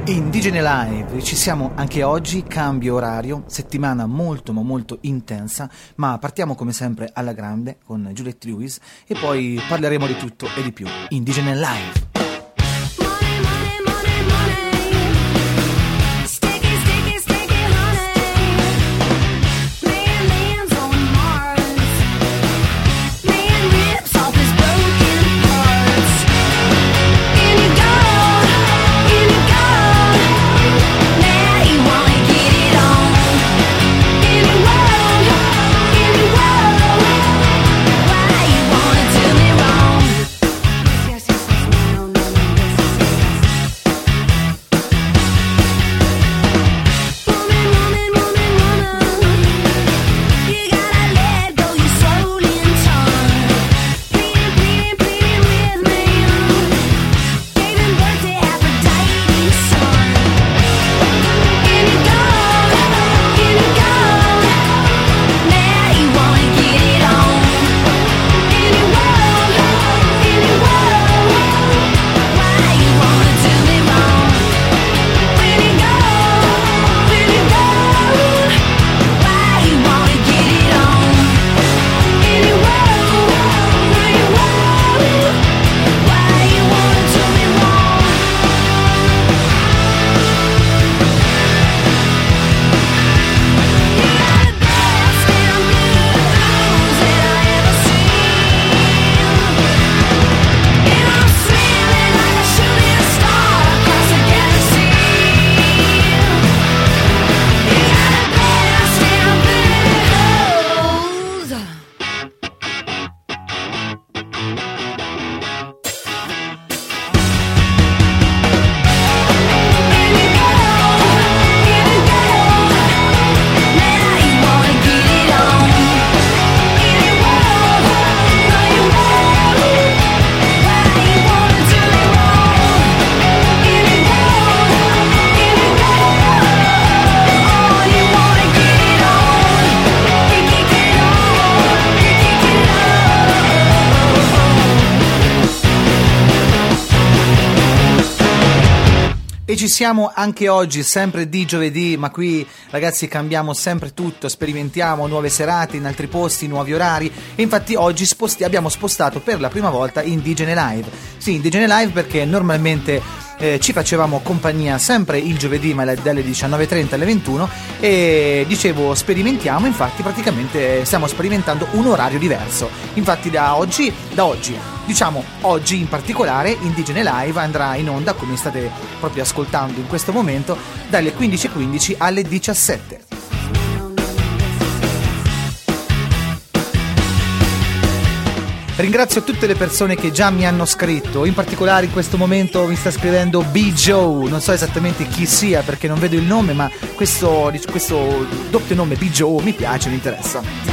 Indigene Live, ci siamo anche oggi, cambio orario, settimana molto ma molto intensa, ma partiamo come sempre alla grande con Juliette Lewis e poi parleremo di tutto e di più. Indigene Live. E ci siamo anche oggi, sempre di giovedì, ma qui ragazzi cambiamo sempre tutto, sperimentiamo nuove serate in altri posti, nuovi orari e infatti oggi abbiamo spostato per la prima volta Indigene Live. Sì, Indigene Live perché normalmente ci facevamo compagnia sempre il giovedì ma dalle 19.30 alle 21 e dicevo sperimentiamo, infatti praticamente stiamo sperimentando un orario diverso. Infatti da oggi, diciamo oggi in particolare, Indigene Live andrà in onda, come state proprio ascoltando in questo momento, dalle 15.15 alle 17. Ringrazio tutte le persone che già mi hanno scritto, in particolare in questo momento mi sta scrivendo B. Joe, non so esattamente chi sia perché non vedo il nome, ma questo doppio nome B. Joe mi piace, mi interessa.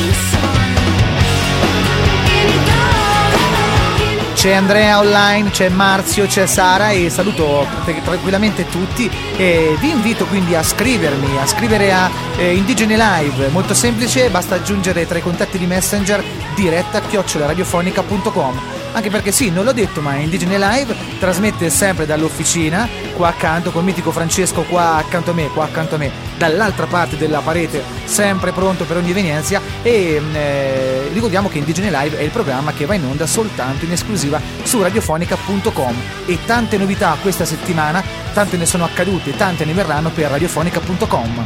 C'è Andrea online, c'è Marzio, c'è Sara e saluto tranquillamente tutti e vi invito quindi a scrivere a Indigene Live, molto semplice, basta aggiungere tra i contatti di Messenger diretta@radiofonica.com. Anche perché sì, non l'ho detto, ma Indigene Live trasmette sempre dall'officina, qua accanto, col mitico Francesco qua accanto a me, dall'altra parte della parete, sempre pronto per ogni evenienza e ricordiamo che Indigene Live è il programma che va in onda soltanto in esclusiva su radiofonica.com e tante novità questa settimana, tante ne sono accadute, tante ne verranno per radiofonica.com.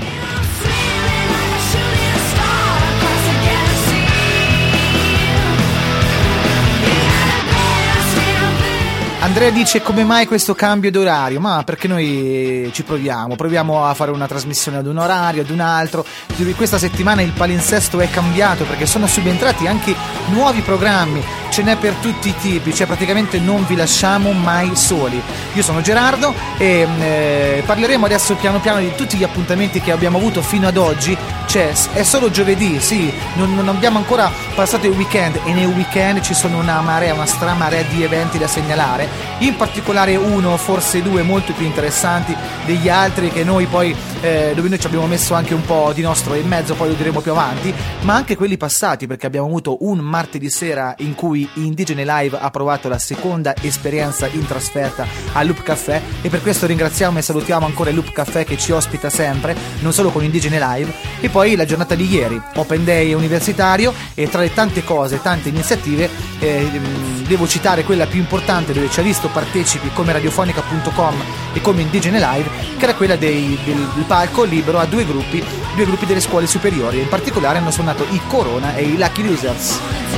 Andrea dice come mai questo cambio d'orario? Ma perché noi ci proviamo a fare una trasmissione ad un orario, ad un altro. Questa settimana il palinsesto è cambiato perché sono subentrati anche nuovi programmi, ce n'è per tutti i tipi, cioè praticamente non vi lasciamo mai soli. Io sono Gerardo e parleremo adesso piano piano di tutti gli appuntamenti che abbiamo avuto fino ad oggi. cioè è solo giovedì, sì, non abbiamo ancora passato il weekend, e nel weekend ci sono una stramarea di eventi da segnalare, in particolare uno, forse due, molto più interessanti degli altri, che noi poi dove noi ci abbiamo messo anche un po' di nostro in mezzo, poi lo diremo più avanti, ma anche quelli passati, perché abbiamo avuto un martedì sera in cui Indigene Live ha provato la seconda esperienza in trasferta al Loop Café, e per questo ringraziamo e salutiamo ancora il Loop Café che ci ospita sempre, non solo con Indigene Live. E poi la giornata di ieri, Open Day universitario, e tra le tante cose, tante iniziative, devo citare quella più importante, dove ci ha visto partecipi come radiofonica.com e come Indigene Live, che era quella del palco libero a due gruppi delle scuole superiori, in particolare hanno suonato i Corona e i Lucky Losers.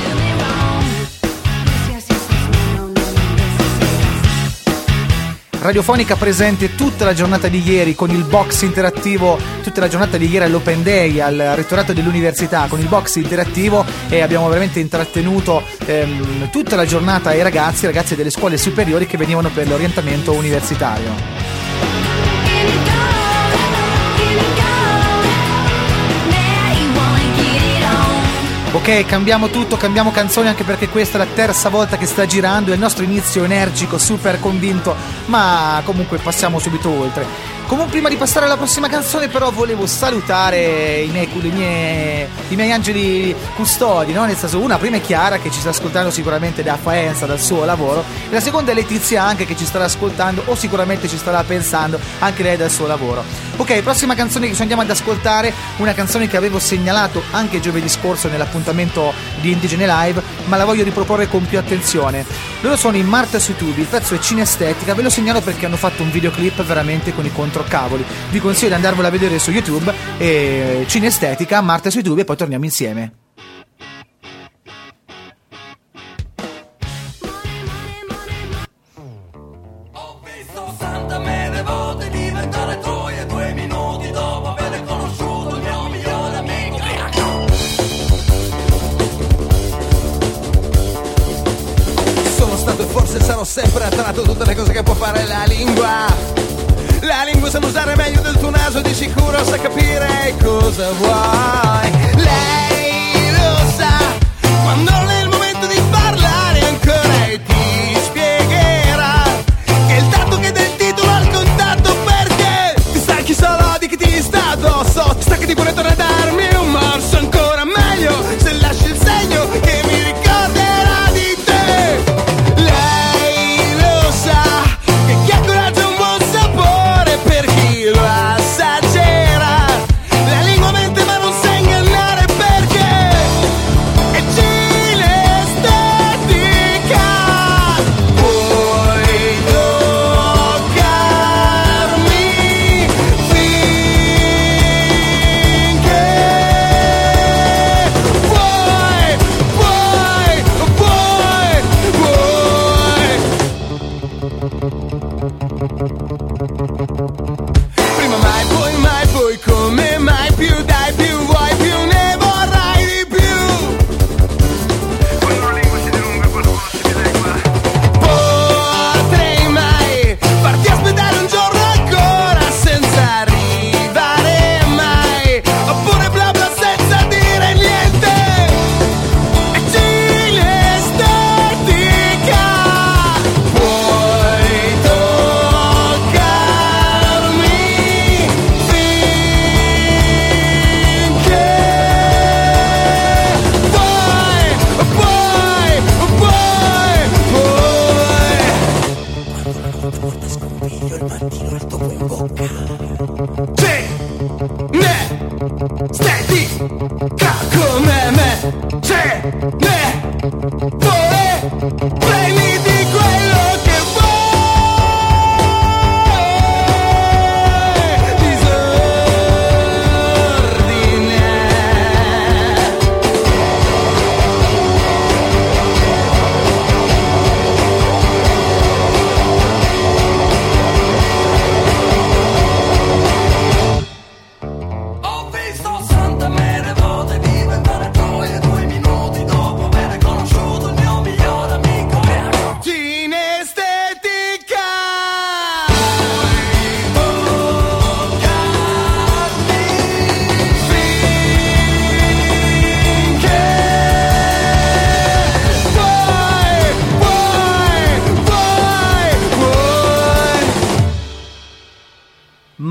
Radiofonica presente tutta la giornata di ieri con il box interattivo, tutta la giornata di ieri all'Open Day al rettorato dell'università con il box interattivo, e abbiamo veramente intrattenuto tutta la giornata ai ragazzi delle scuole superiori che venivano per l'orientamento universitario. Ok, cambiamo tutto, cambiamo canzoni, anche perché questa è la terza volta che sta girando, è il nostro inizio energico, super convinto, ma comunque passiamo subito oltre. Comunque, prima di passare alla prossima canzone, però volevo salutare i miei angeli custodi, no? Nel senso, una prima è Chiara, che ci sta ascoltando sicuramente da Faenza, dal suo lavoro, e la seconda è Letizia, anche, che ci starà ascoltando o sicuramente ci starà pensando anche lei dal suo lavoro. Ok, prossima canzone che ci andiamo ad ascoltare, una canzone che avevo segnalato anche giovedì scorso nell'appuntamento di Indigene Live, ma la voglio riproporre con più attenzione. Loro sono in Marta sui tubi, il pezzo è Cinestetica, ve lo segnalo perché hanno fatto un videoclip veramente con i controcavoli. Vi consiglio di andarvelo a vedere su YouTube, Cinestetica, Marta sui tubi, e poi torniamo insieme. Ho visto Santa Mele volte diventare troie 2 minuti dopo aver conosciuto il mio migliore amico. Sono stato e forse sarò sempre attratto tutte le cose che può fare la lingua. La lingua sa usare meglio del tuo naso, di sicuro sa capire cosa vuoi. Lei lo sa, quando non è il momento di parlare ancora, e ti spiegherà che il dato che del titolo al contatto, perché ti stanchi solo di chi ti sta addosso, ti stanchi di pure tornare a darmi un morso. Ancora meglio se lasci il segno che mi ricorderà di te. Lei lo sa che chi ha coraggio ha un buon sapore per chi lo assaggerà. La lingua mente ma non sa ingannare, perché è Cinestetica.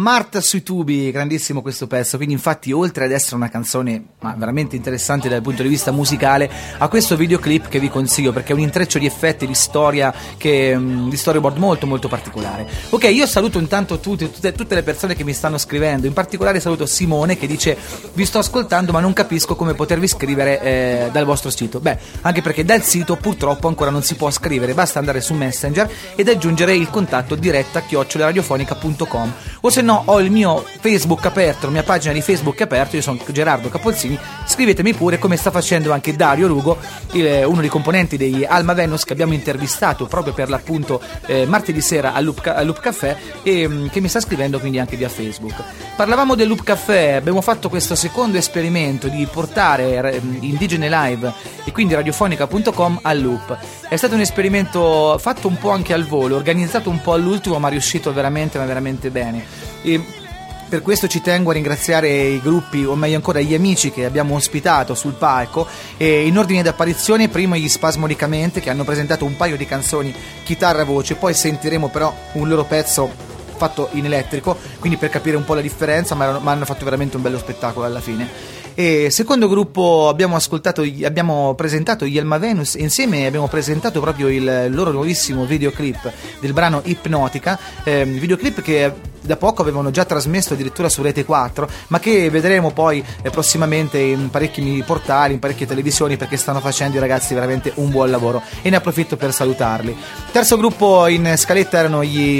Marta sui tubi, grandissimo questo pezzo, quindi infatti oltre ad essere una canzone ma veramente interessante dal punto di vista musicale, ha questo videoclip che vi consiglio perché è un intreccio di effetti, di storia, di storyboard molto molto particolare. Ok, io saluto intanto tutte le persone che mi stanno scrivendo, in particolare saluto Simone che dice: vi sto ascoltando ma non capisco come potervi scrivere dal vostro sito. Beh, anche perché dal sito purtroppo ancora non si può scrivere, basta andare su Messenger ed aggiungere il contatto diretta@radiofonica.com, o se no ho il mio Facebook aperto, la mia pagina di Facebook aperto, io sono Gerardo Capolzini, scrivetemi pure come sta facendo anche Dario Rugo, uno dei componenti degli Alma Venus che abbiamo intervistato proprio per l'appunto martedì sera al Loop Café e che mi sta scrivendo quindi anche via Facebook. Parlavamo del Loop Café, abbiamo fatto questo secondo esperimento di portare Indigene Live e quindi radiofonica.com al Loop. È stato un esperimento fatto un po' anche al volo, organizzato un po' all'ultimo ma riuscito veramente bene. E per questo ci tengo a ringraziare i gruppi, o meglio ancora gli amici che abbiamo ospitato sul palco, e in ordine di apparizione prima gli Spasmodicamente che hanno presentato un paio di canzoni chitarra voce, poi sentiremo però un loro pezzo fatto in elettrico, quindi per capire un po' la differenza, ma hanno fatto veramente un bello spettacolo alla fine. E secondo gruppo abbiamo presentato gli Alma Venus e insieme abbiamo presentato proprio il loro nuovissimo videoclip del brano Ipnotica, videoclip che da poco avevano già trasmesso addirittura su Rete 4, ma che vedremo poi prossimamente in parecchi portali, in parecchie televisioni, perché stanno facendo i ragazzi veramente un buon lavoro e ne approfitto per salutarli. Terzo gruppo in scaletta erano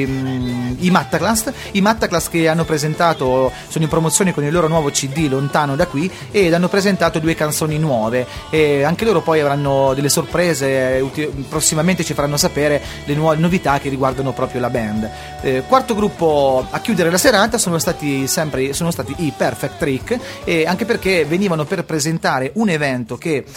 i Mattaclass che hanno presentato, sono in promozione con il loro nuovo CD Lontano da qui, ed hanno presentato 2 canzoni nuove e anche loro poi avranno delle sorprese, prossimamente ci faranno sapere le novità che riguardano proprio la band. Quarto gruppo a chiudere la serata sono stati i Perfect Trick, e anche perché venivano per presentare un evento che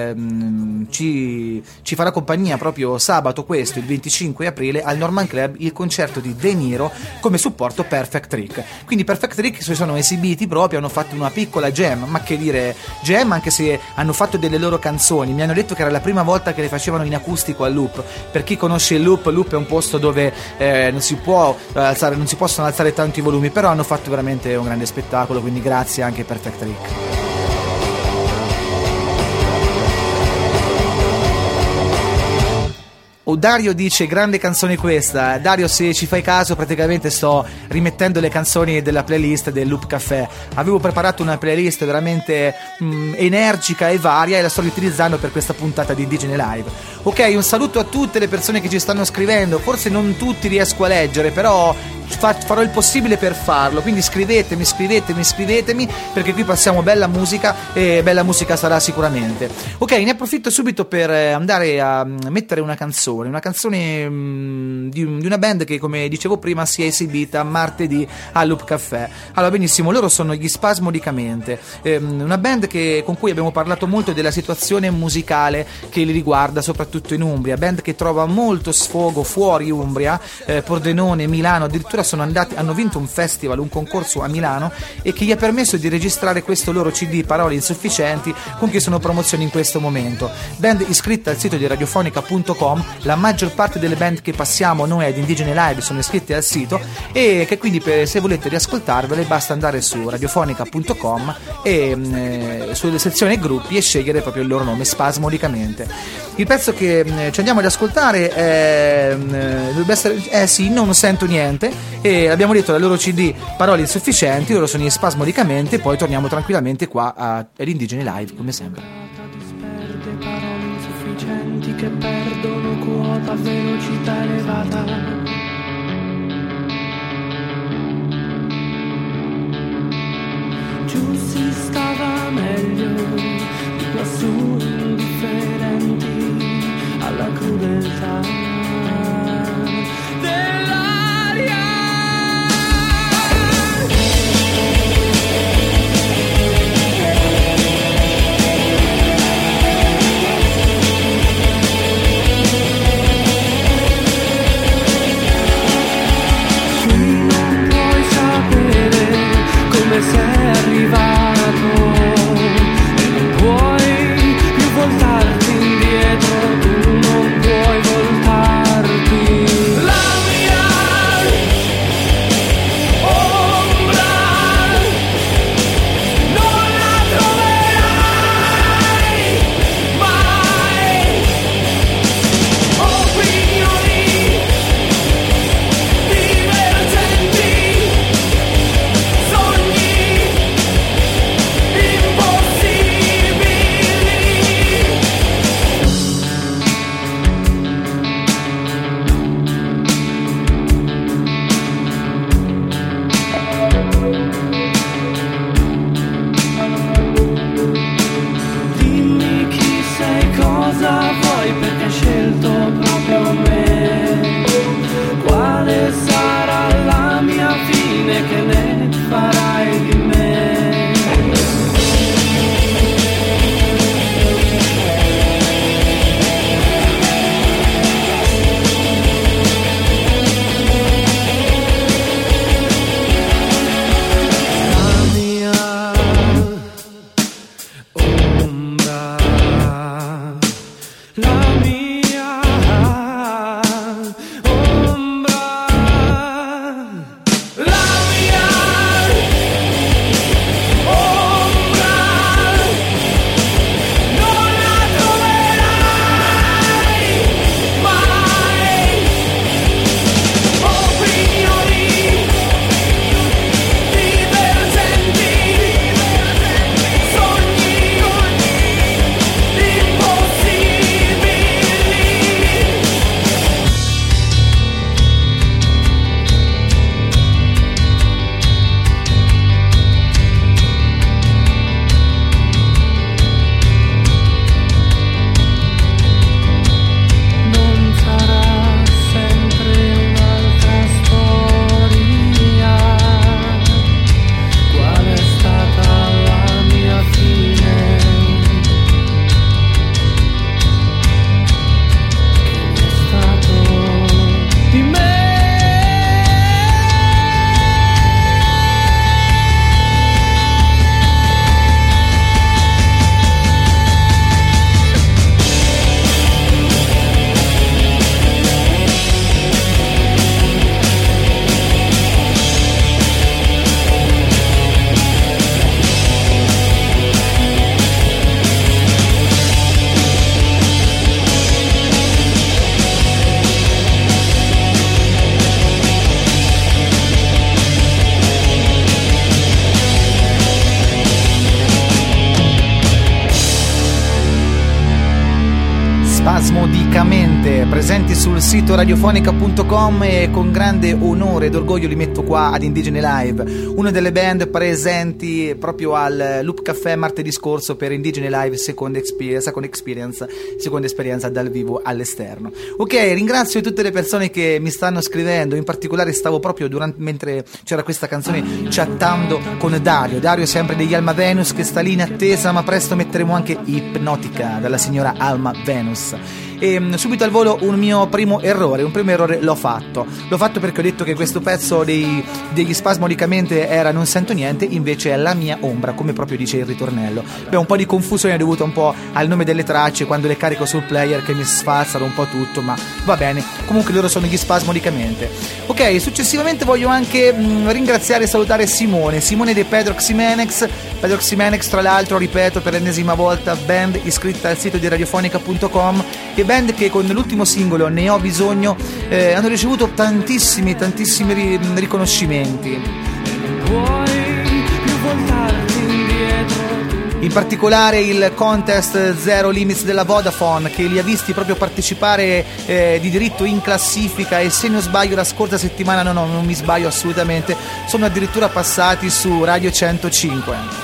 ci farà compagnia proprio sabato questo, il 25 aprile, al Norman Club, il concerto di De Niro come supporto Perfect Trick. Quindi Perfect Trick si sono esibiti proprio, hanno fatto una piccola jam, ma che dire jam, anche se hanno fatto delle loro canzoni. Mi hanno detto che era la prima volta che le facevano in acustico al Loop. Per chi conosce il Loop è un posto dove non si possono alzare tanti volumi, però hanno fatto veramente un grande spettacolo, quindi grazie anche Perfect Trick. Dario dice: grande canzone questa. Dario, se ci fai caso, praticamente sto rimettendo le canzoni della playlist del Loop Café. Avevo preparato una playlist veramente energica e varia e la sto riutilizzando per questa puntata di Indigene Live. Ok, un saluto a tutte le persone che ci stanno scrivendo, forse non tutti riesco a leggere, però farò il possibile per farlo, quindi scrivetemi, perché qui passiamo bella musica e bella musica sarà sicuramente. Ok, ne approfitto subito per andare a mettere una canzone di una band che, come dicevo prima, si è esibita martedì al Loop Café. Allora, benissimo, loro sono gli Spasmodicamente, una band con cui abbiamo parlato molto della situazione musicale che li riguarda soprattutto in Umbria, band che trova molto sfogo fuori Umbria, Pordenone, Milano, addirittura hanno vinto un festival, un concorso a Milano, e che gli ha permesso di registrare questo loro CD Parole Insufficienti, con cui sono promozioni in questo momento. Band iscritta al sito di radiofonica.com, la maggior parte delle band che passiamo noi ad Indigene Live sono iscritte al sito, e che quindi se volete riascoltarvele basta andare su radiofonica.com e sulle sezioni gruppi e scegliere proprio il loro nome, Spasmodicamente. Il pezzo che ci andiamo ad ascoltare dovrebbe essere sì, non sento niente, e abbiamo detto la loro CD Parole Insufficienti, loro sono gli Spasmodicamente, poi torniamo tranquillamente qua ad Indigene Live come sempre. Disperde parole insufficienti che perdono quota a velocità elevata. Giù si stava meglio, lassù indifferenti alla crudeltà dell'aria. Come sei arrivato e non puoi più voltarti indietro, tu non puoi voltare. poi perché hai scelto proprio me. Quale sarà la mia fine, che ne farai di me? Spasmodicamente presenti sul sito radiofonica.com, e con grande onore ed orgoglio li metto qua ad Indigene Live, una delle band presenti proprio al Loop Café martedì scorso per Indigene Live seconda esperienza dal vivo all'esterno. Ok, ringrazio tutte le persone che mi stanno scrivendo, in particolare stavo proprio mentre c'era questa canzone chattando con Dario sempre degli Alma Venus, che sta lì in attesa, ma presto metteremo anche Ipnotica dalla signora Alma Venus. E subito al volo un primo errore l'ho fatto perché ho detto che questo pezzo degli Spasmodicamente era Non sento niente, invece è La mia ombra, come proprio dice il ritornello. Un po' di confusione è dovuta un po' al nome delle tracce quando le carico sul player, che mi sfalsano un po' tutto, ma va bene, comunque loro sono gli Spasmodicamente. Ok, successivamente voglio anche ringraziare e salutare Simone dei Pedrox Ximenex, tra l'altro, ripeto per l'ennesima volta, band iscritta al sito di radiofonica.com, e band che con l'ultimo singolo Ne ho bisogno hanno ricevuto tantissimi riconoscimenti. In particolare il contest Zero Limits della Vodafone, che li ha visti proprio partecipare di diritto in classifica, e se non sbaglio la scorsa settimana, no, non mi sbaglio assolutamente, sono addirittura passati su Radio 105.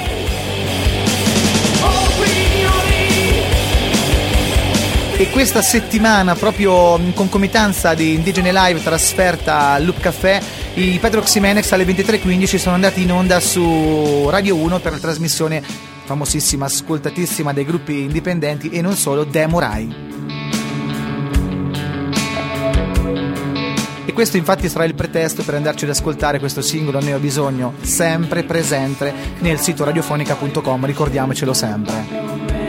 E questa settimana, proprio in concomitanza di Indigene Live trasferta al Loop Café, i Pedrox Ximenex alle 23:15 sono andati in onda su Radio 1 per la trasmissione famosissima, ascoltatissima dai gruppi indipendenti e non solo, Demo Rai. E questo infatti sarà il pretesto per andarci ad ascoltare questo singolo Ne ho bisogno, sempre presente nel sito radiofonica.com, ricordiamocelo sempre.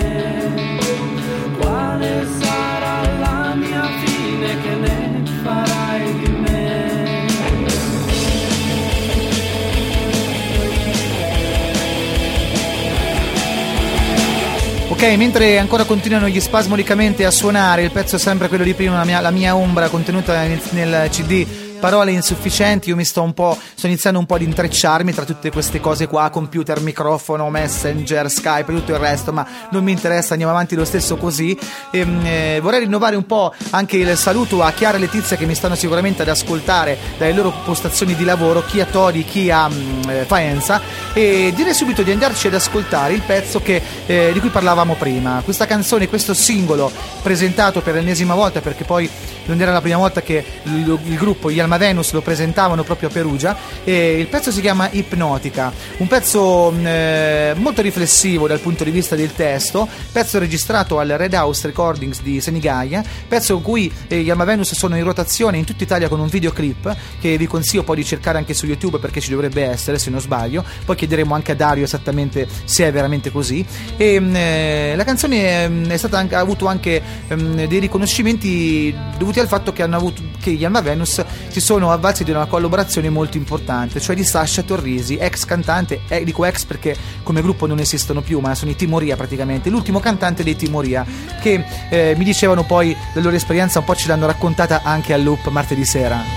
Ok, mentre ancora continuano gli Spasmodicamente a suonare, il pezzo è sempre quello di prima, la mia ombra, contenuta nel CD parole insufficienti, io sto iniziando un po' ad intrecciarmi tra tutte queste cose qua, computer, microfono, Messenger, Skype e tutto il resto, ma non mi interessa, andiamo avanti lo stesso così. Vorrei rinnovare un po' anche il saluto a Chiara e Letizia che mi stanno sicuramente ad ascoltare dalle loro postazioni di lavoro, chi a Todi, chi a Faenza, e direi subito di andarci ad ascoltare il pezzo di cui parlavamo prima, questa canzone, questo singolo presentato per l'ennesima volta, perché poi non era la prima volta che il gruppo gli Alma Venus lo presentavano proprio a Perugia, e il pezzo si chiama Ipnotica, un pezzo molto riflessivo dal punto di vista del testo, pezzo registrato al Red House Recordings di Senigallia, pezzo in cui gli Alma Venus sono in rotazione in tutta Italia con un videoclip che vi consiglio poi di cercare anche su YouTube, perché ci dovrebbe essere, se non sbaglio, poi chiederemo anche a Dario esattamente se è veramente così. E la canzone è stata ha avuto anche dei riconoscimenti dovuti al fatto che gli Alma Venus si sono avvalsi di una collaborazione molto importante, cioè di Sasha Torrisi, ex cantante, dico ex perché come gruppo non esistono più, ma sono i Timoria praticamente, l'ultimo cantante dei Timoria, che mi dicevano poi la loro esperienza, un po' ce l'hanno raccontata anche al Loop martedì sera.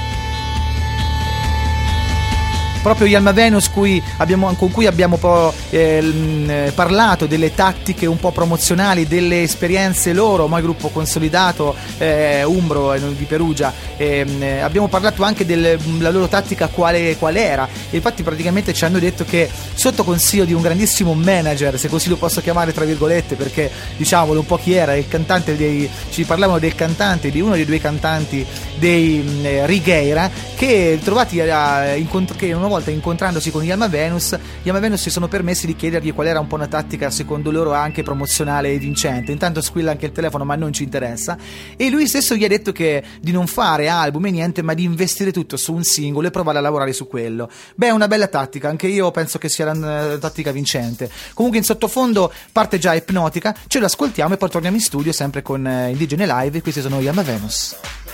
Proprio gli Alma Venus con cui abbiamo un po' parlato delle tattiche un po' promozionali, delle esperienze loro, ma il gruppo consolidato umbro di Perugia, abbiamo parlato anche della loro tattica quale era, e infatti praticamente ci hanno detto che sotto consiglio di un grandissimo manager, se così lo posso chiamare tra virgolette, perché diciamolo un po' chi era il cantante ci parlavano del cantante, di uno dei due cantanti dei Righeira, che che una volta incontrandosi con gli Alma Venus si sono permessi di chiedergli qual era un po' una tattica secondo loro anche promozionale e vincente. Intanto squilla anche il telefono, ma non ci interessa, e lui stesso gli ha detto di non fare album e niente, ma di investire tutto su un singolo e provare a lavorare su quello. Beh, è una bella tattica, anche io penso che sia una tattica vincente. Comunque in sottofondo parte già Ipnotica, ce lo ascoltiamo e poi torniamo in studio sempre con Indigene Live. Questi sono gli Alma Venus.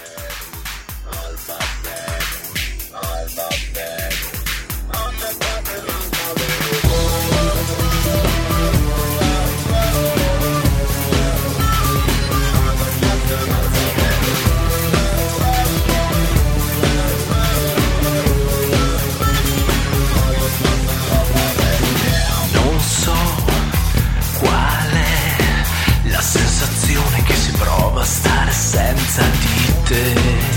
Stare senza di te,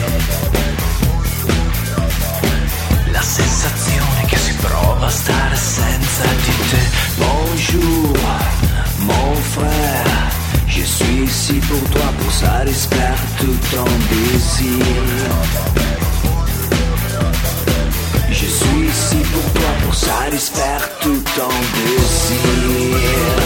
la sensazione che si prova a stare senza di te. Bonjour, mon frère, je suis ici pour toi, pour satisfaire tout ton désir. Je suis ici pour toi, pour satisfaire tout ton désir.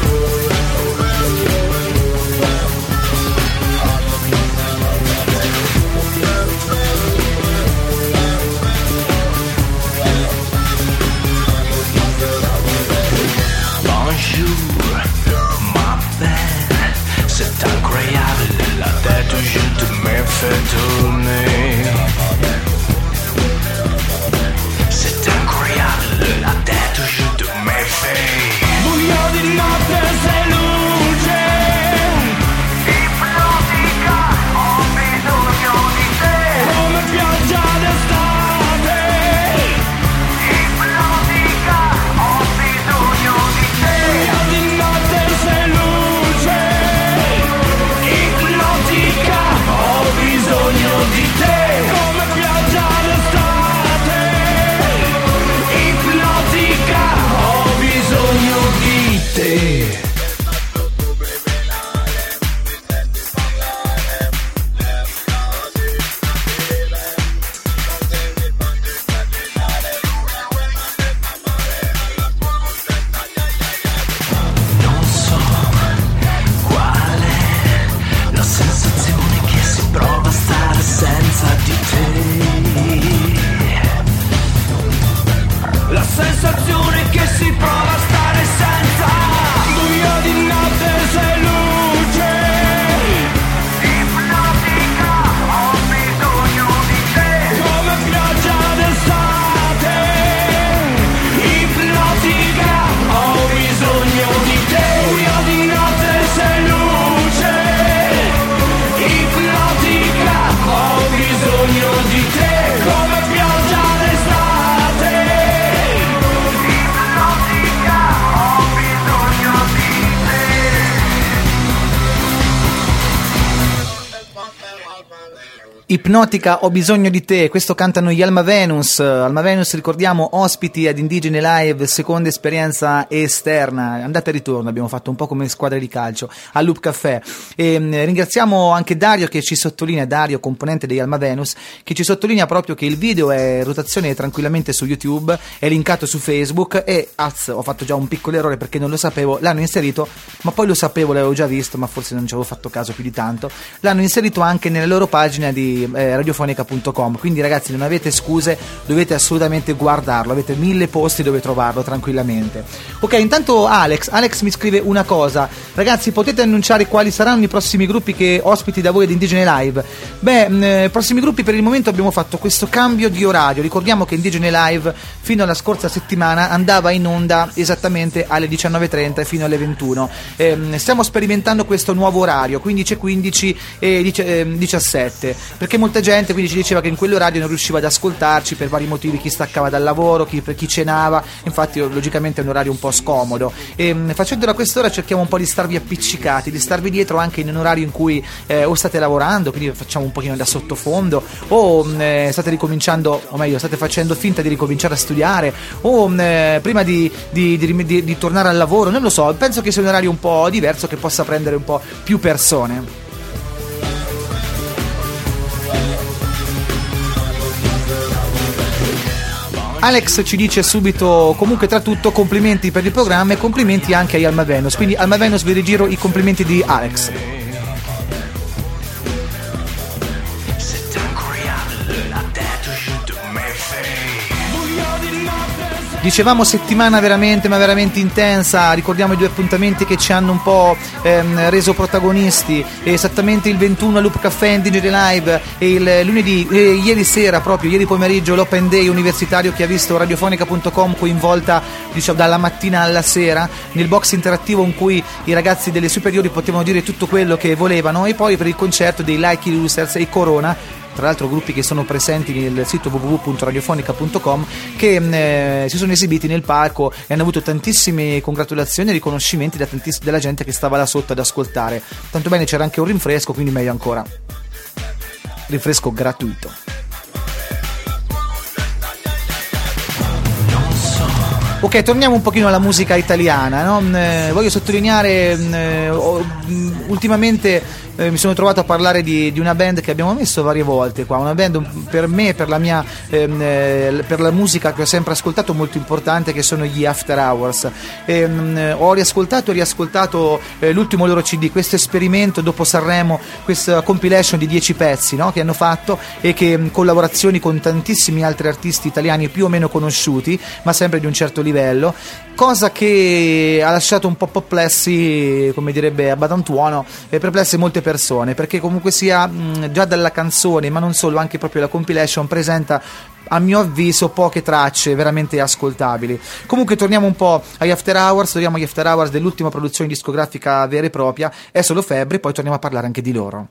Bonjour, ma belle, c'est incroyable, la tête juste me fait tourner. C'est incroyable, la tête juste me fait. Buio di notte Ipnotica, ho bisogno di te, questo cantano gli Alma Venus. Alma Venus, ricordiamo, ospiti ad Indigene Live, seconda esperienza esterna, andata e ritorno, abbiamo fatto un po' come squadra di calcio al Loop Café. E ringraziamo anche Dario che ci sottolinea, Dario, componente degli Alma Venus, che ci sottolinea proprio che il video è in rotazione tranquillamente su YouTube, è linkato su Facebook e ho fatto già un piccolo errore perché non lo sapevo, l'hanno inserito, ma poi lo sapevo, l'avevo già visto, ma forse non ci avevo fatto caso più di tanto, l'hanno inserito anche nella loro pagina di radiofonica.com, quindi ragazzi non avete scuse, dovete assolutamente guardarlo, avete 1000 posti dove trovarlo tranquillamente. Ok, intanto Alex mi scrive una cosa: ragazzi, potete annunciare quali saranno i prossimi gruppi che ospiti da voi ad Indigene Live? Beh, prossimi gruppi per il momento abbiamo fatto questo cambio di orario, ricordiamo che Indigene Live fino alla scorsa settimana andava in onda esattamente alle 19:30 fino alle 21, stiamo sperimentando questo nuovo orario 15:15 e 17, perché molta gente quindi ci diceva che in quell'orario non riusciva ad ascoltarci per vari motivi, chi staccava dal lavoro, chi cenava, infatti logicamente è un orario un po' scomodo, e facendolo a quest'ora cerchiamo un po' di starvi appiccicati, di starvi dietro anche in un orario in cui o state lavorando, quindi facciamo un pochino da sottofondo, o state ricominciando, o meglio state facendo finta di ricominciare a studiare, o prima di tornare al lavoro, non lo so, penso che sia un orario un po' diverso che possa prendere un po' più persone. Alex ci dice subito, comunque tra tutto, complimenti per il programma e complimenti anche agli Alma Venus, quindi Alma Venus vi rigiro i complimenti di Alex. Dicevamo settimana veramente ma veramente intensa, ricordiamo i due appuntamenti che ci hanno un po' reso protagonisti, esattamente il 21 a Loop Café Indigene Live e il lunedì, ieri sera proprio, ieri pomeriggio l'Open Day universitario che ha visto radiofonica.com coinvolta, diciamo, dalla mattina alla sera nel box interattivo in cui i ragazzi delle superiori potevano dire tutto quello che volevano, e poi per il concerto dei Like Losers e Corona, tra l'altro gruppi che sono presenti nel sito www.radiofonica.com, che si sono esibiti nel palco e hanno avuto tantissime congratulazioni e riconoscimenti dalla gente che stava là sotto ad ascoltare. Tanto bene, c'era anche un rinfresco, quindi meglio ancora, rinfresco gratuito. Ok, torniamo un pochino alla musica italiana, no? Voglio sottolineare, ultimamente mi sono trovato a parlare di una band che abbiamo messo varie volte qua, una band per me, per la mia per la musica che ho sempre ascoltato molto importante, che sono gli After Hours. Ho riascoltato e riascoltato l'ultimo loro CD, questo esperimento dopo Sanremo, questa compilation di 10 pezzi, no? Che hanno fatto, e che collaborazioni con tantissimi altri artisti italiani più o meno conosciuti, ma sempre di un certo livello, cosa che ha lasciato un po' perplessi, come direbbe a Badantuono, perplesse molte persone, perché comunque sia già dalla canzone, ma non solo, anche proprio la compilation presenta, a mio avviso, poche tracce veramente ascoltabili. Comunque torniamo un po' agli After Hours, torniamo agli After Hours dell'ultima produzione discografica vera e propria, È solo febbre, poi torniamo a parlare anche di loro.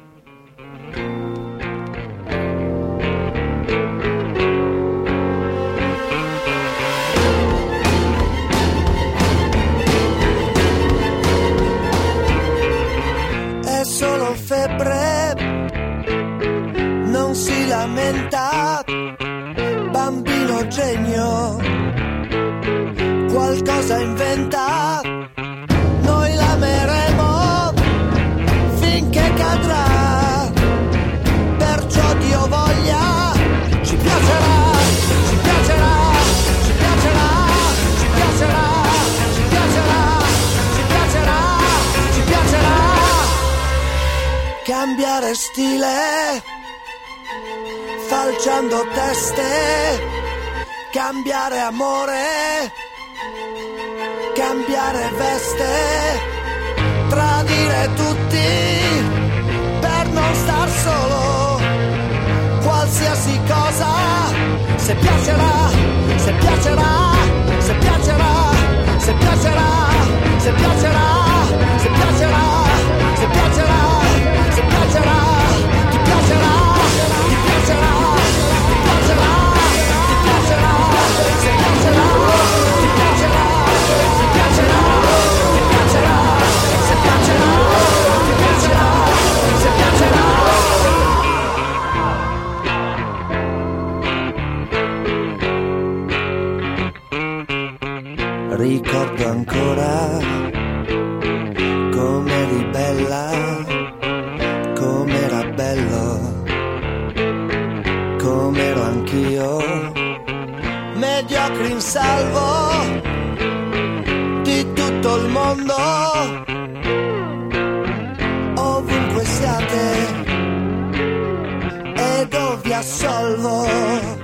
Solo febbre, non si lamenta, bambino genio, qualcosa inventa, noi l'ameremo finché cadrà, perciò Dio voglia, ci piacerà, ci piacerà, ci piacerà, ci piacerà, ci piacerà, ci piacerà, ci piacerà. Cambiare stile, falciando teste, cambiare amore, cambiare veste, tradire tutti per non star solo, qualsiasi cosa, se piacerà, se piacerà, se piacerà, se piacerà, se piacerà, se piacerà, se piacerà. Se piacerà, ti piacerà, ti piacerà, ti piacerà, ti piacerà, se piacerà, ti piacerà, ti piacerà, ti piacerà, se piacerà, ti piacerà. bello, come ero anch'io, mediocre in salvo di tutto il mondo, ovunque siate ed io vi assolvo.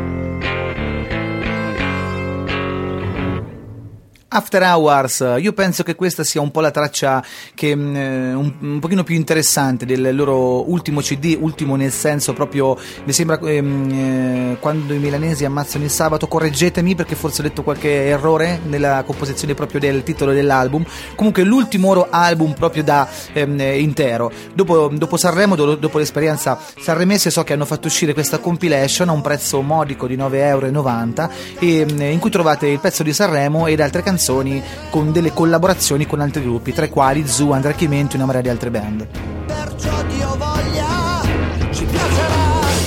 After Hours, io penso che questa sia un po' la traccia che un pochino più interessante del loro ultimo CD, ultimo nel senso proprio, mi sembra quando i milanesi ammazzano il sabato, correggetemi perché forse ho detto qualche errore nella composizione proprio del titolo dell'album, comunque l'ultimo album proprio da intero. Dopo Sanremo, dopo l'esperienza sanremese, so che hanno fatto uscire questa compilation a un prezzo modico di €9,90 in cui trovate il pezzo di Sanremo ed altre canzoni con delle collaborazioni con altri gruppi, tra i quali Zoo, Andrea Chimento e una marea di altre band. Perciò Dio voglia, ci piacerà.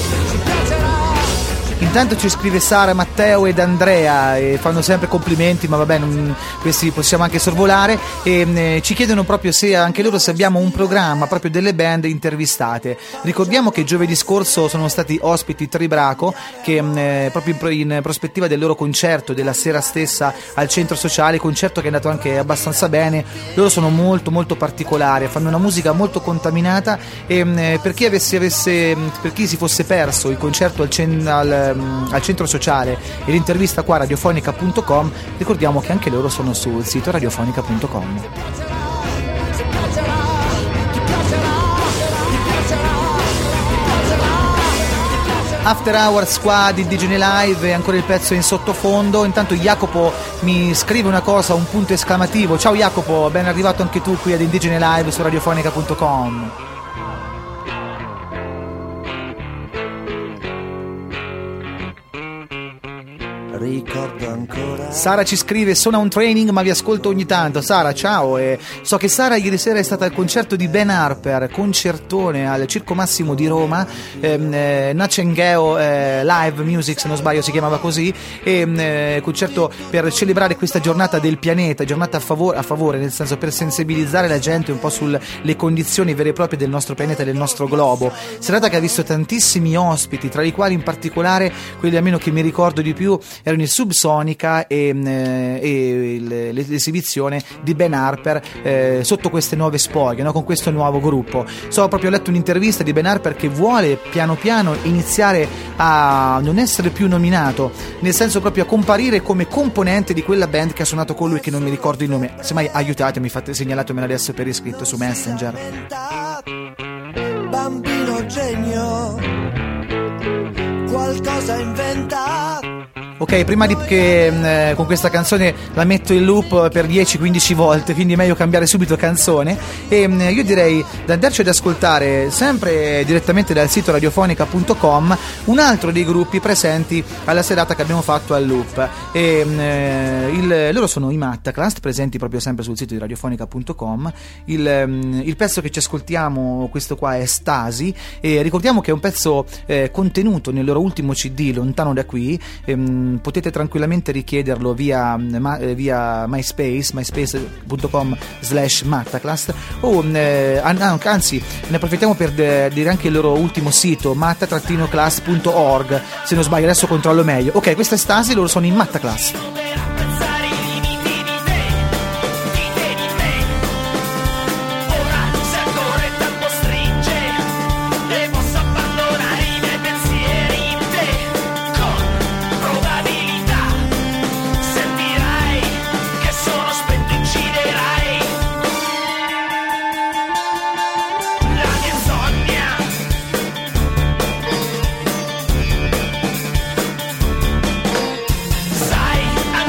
Intanto ci scrive Sara, Matteo ed Andrea e fanno sempre complimenti, ma vabbè, questi possiamo anche sorvolare, e ci chiedono proprio se anche loro, se abbiamo un programma proprio delle band intervistate. Ricordiamo che giovedì scorso sono stati ospiti Tribraco, che proprio in prospettiva del loro concerto della sera stessa al centro sociale, concerto che è andato anche abbastanza bene. Loro sono molto molto particolari, fanno una musica molto contaminata, e per chi si fosse perso il concerto al centro sociale e l'intervista qua a radiofonica.com, ricordiamo che anche loro sono sul sito radiofonica.com. After Hours qua di Digine Live e ancora il pezzo in sottofondo. Intanto Jacopo mi scrive una cosa, un punto esclamativo. Ciao Jacopo, ben arrivato anche tu qui ad Indigene Live su radiofonica.com. Ricordo ancora. Sara ci scrive: sono a un training ma vi ascolto ogni tanto. Sara, ciao. E so che Sara ieri sera è stata al concerto di Ben Harper, concertone al Circo Massimo di Roma, Nachengeo Live Music, se non sbaglio si chiamava così, e concerto per celebrare questa giornata del pianeta, giornata a favore, nel senso per sensibilizzare la gente un po' sulle condizioni vere e proprie del nostro pianeta e del nostro globo. Serata che ha visto tantissimi ospiti, tra i quali in particolare quelli almeno che mi ricordo di più erano il Subsonica e l'esibizione di Ben Harper sotto queste nuove spoglie, no? Con questo nuovo gruppo. Ho proprio letto un'intervista di Ben Harper che vuole piano piano iniziare a non essere più nominato, nel senso proprio a comparire come componente di quella band che ha suonato con lui, che non mi ricordo il nome. Semmai aiutatemi, segnalatemelo adesso per iscritto su Messenger. Bambino genio, qualcosa inventa. Ok, prima di che con questa canzone la metto in loop per 10-15 volte, quindi è meglio cambiare subito canzone, e io direi di andarci ad ascoltare sempre direttamente dal sito radiofonica.com un altro dei gruppi presenti alla serata che abbiamo fatto al loop, e loro sono i Mattaclast, presenti proprio sempre sul sito di radiofonica.com. Il pezzo che ci ascoltiamo, questo qua, è Stasi, e ricordiamo che è un pezzo contenuto nel loro ultimo CD, Lontano da qui. Potete tranquillamente richiederlo via myspace.com/Mattaclast, o anzi ne approfittiamo per dire anche il loro ultimo sito, matta-class.org, se non sbaglio, adesso controllo meglio. Ok, questa è Stasi, loro sono in Mattaclass. Sai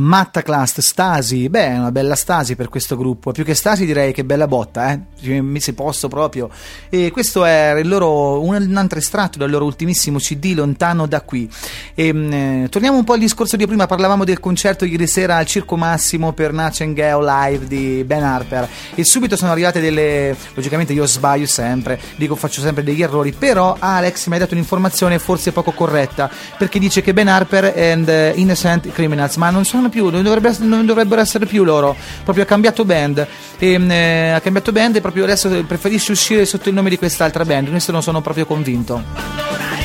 Mattaclast, Stasi, beh, una bella Stasi per questo gruppo, più che Stasi direi che bella botta, se posso proprio. E questo è il loro, un altro estratto dal loro ultimissimo CD, Lontano da qui. Torniamo un po' al discorso di prima, parlavamo del concerto ieri sera al Circo Massimo per Nightingale Live di Ben Harper, e subito sono arrivate delle, logicamente io sbaglio sempre, faccio sempre degli errori, però Alex mi ha dato un'informazione forse poco corretta, perché dice che Ben Harper and Innocent Criminals, ma non sono più, non dovrebbero essere più loro, proprio ha cambiato band e proprio adesso preferisce uscire sotto il nome di quest'altra band, questo non sono proprio convinto.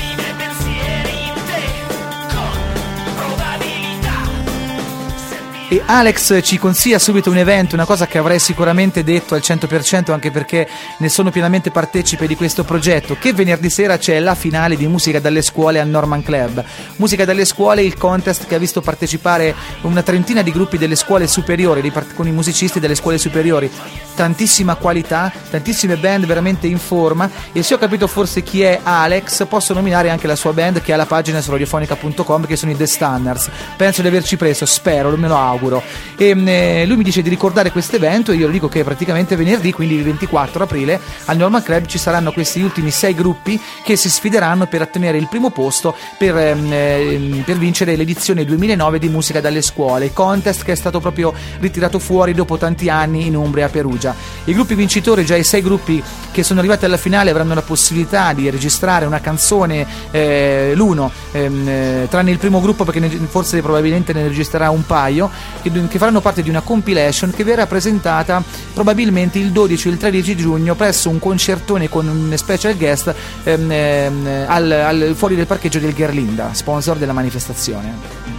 E Alex ci consiglia subito un evento, una cosa che avrei sicuramente detto al 100%, anche perché ne sono pienamente partecipe di questo progetto, che venerdì sera c'è la finale di Musica dalle Scuole al Norman Club. Musica dalle Scuole, il contest che ha visto partecipare una trentina di gruppi delle scuole superiori, con i musicisti delle scuole superiori. Tantissima qualità, tantissime band veramente in forma, e se ho capito forse chi è Alex, posso nominare anche la sua band che ha la pagina su radiofonica.com, che sono i The Stunners. Penso di averci preso, spero, me lo auguro. E lui mi dice di ricordare questo evento, e io dico che praticamente venerdì, quindi il 24 aprile, al Norman Club ci saranno questi ultimi 6 gruppi che si sfideranno per ottenere il primo posto per vincere l'edizione 2009 di Musica dalle Scuole, contest che è stato proprio ritirato fuori dopo tanti anni in Umbria e Perugia. I gruppi vincitori, già i 6 gruppi che sono arrivati alla finale, avranno la possibilità di registrare una canzone l'uno, tranne il primo gruppo, perché forse probabilmente ne registrerà un paio, che faranno parte di una compilation che verrà presentata probabilmente il 12 o il 13 giugno presso un concertone con un special guest fuori del parcheggio del Gherlinda, sponsor della manifestazione.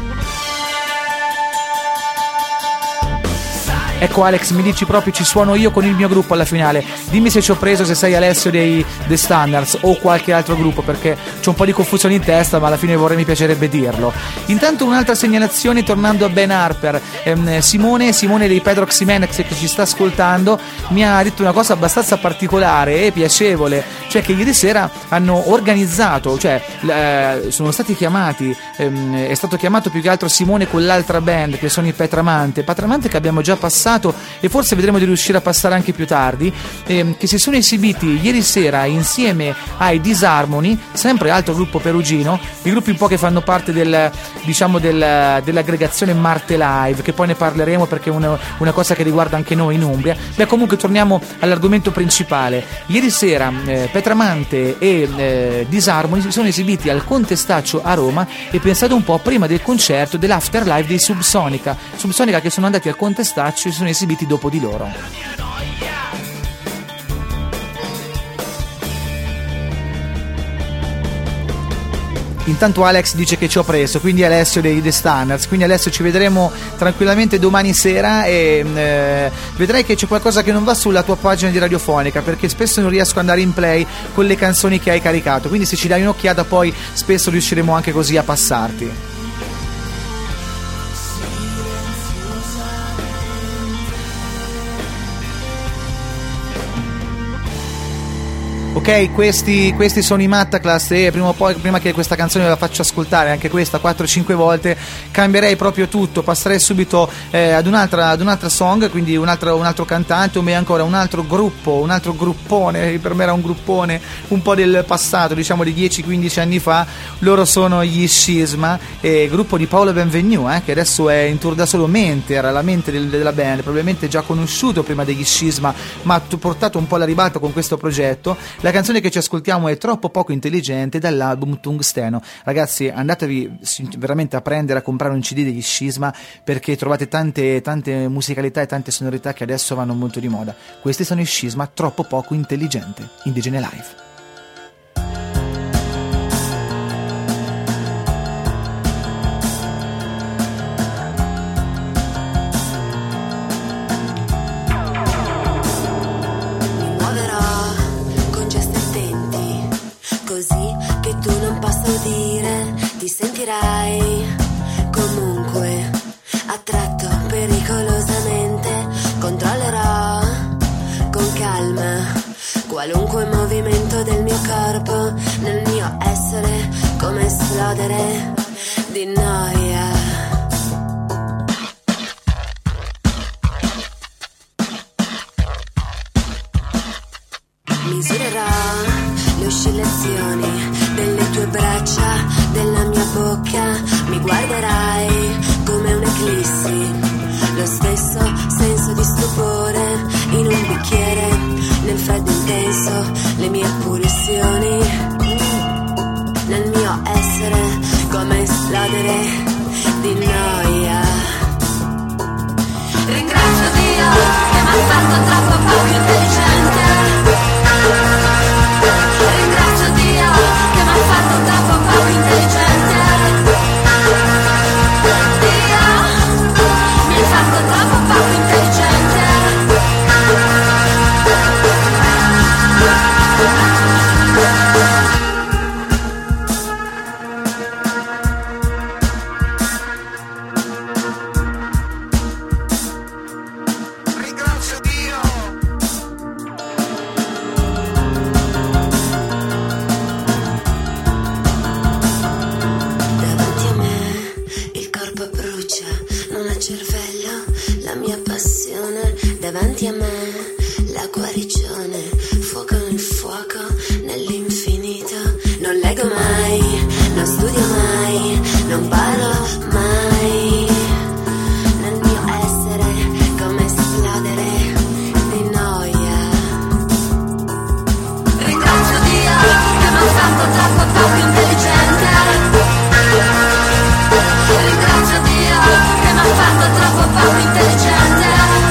Ecco Alex, mi dici proprio ci suono io con il mio gruppo alla finale, dimmi se ci ho preso, se sei Alessio dei The Standards o qualche altro gruppo, perché c'ho un po' di confusione in testa, ma alla fine mi piacerebbe dirlo. Intanto un'altra segnalazione, tornando a Ben Harper, Simone dei Pedro Ximenex, che ci sta ascoltando, mi ha detto una cosa abbastanza particolare e piacevole, cioè che ieri sera hanno organizzato, sono stati chiamati, è stato chiamato più che altro Simone con l'altra band, che sono i Patramante che abbiamo già passato e forse vedremo di riuscire a passare anche più tardi, che si sono esibiti ieri sera insieme ai Disharmony, sempre altro gruppo perugino, i gruppi un po' che fanno parte dell'aggregazione Marte Live, che poi ne parleremo perché è una cosa che riguarda anche noi in Umbria. Beh, comunque torniamo all'argomento principale. Ieri sera Petramante e Disharmony si sono esibiti al Contestaccio a Roma, e pensate un po', prima del concerto dell'Afterlife dei Subsonica che sono andati al Contestaccio e si sono esibiti dopo di loro. Intanto Alex dice che ci ho preso, quindi Alessio dei The Standards, quindi Alessio ci vedremo tranquillamente domani sera, e vedrai che c'è qualcosa che non va sulla tua pagina di radiofonica, perché spesso non riesco ad andare in play con le canzoni che hai caricato, quindi se ci dai un'occhiata poi spesso riusciremo anche così a passarti. Ok, questi sono i Mattaclast, e prima che questa canzone la faccio ascoltare, anche questa 4-5 volte, cambierei proprio tutto, passerei subito ad un'altra song, quindi un altro cantante, o meglio ancora un altro gruppone, per me era un gruppone un po' del passato, diciamo di 10-15 anni fa. Loro sono gli Schisma, gruppo di Paolo Benvenu, che adesso è in tour da solo, era la mente della band, probabilmente già conosciuto prima degli Schisma, ma portato un po' alla ribalta con questo progetto. La canzone che ci ascoltiamo è Troppo poco intelligente, dall'album Tungsteno. Ragazzi, andatevi veramente a comprare un CD degli Schisma, perché trovate tante musicalità e tante sonorità che adesso vanno molto di moda. Questi sono i Schisma, Troppo poco intelligente, Indigene Live. Ti sentirai comunque attratto pericolosamente, controllerò con calma qualunque movimento del mio corpo, nel mio essere come esplodere di noia. due braccia della mia bocca, mi guarderai come un'eclissi, lo stesso senso di stupore in un bicchiere, nel freddo intenso, le mie pulsioni, nel mio essere, come esplodere di noia. Ringrazio Dio che mi ha fatto troppo poco intelligente. Ringrazio Dio che mi ha fatto troppo poco intelligente. Dio mi ha fatto troppo poco intelligente. Ringrazio Dio. Davanti a me il corpo brucia, non ha cervello, la mia passione. Davanti a me la guarigione, fuoco nel fuoco, nell'infinito. Non leggo mai, non studio mai, non parlo mai. Nel mio essere, come esplodere di noia. Ringrazio Dio che mi ha fatto troppo poco intelligente. Ringrazio Dio che mi ha fatto troppo poco intelligente.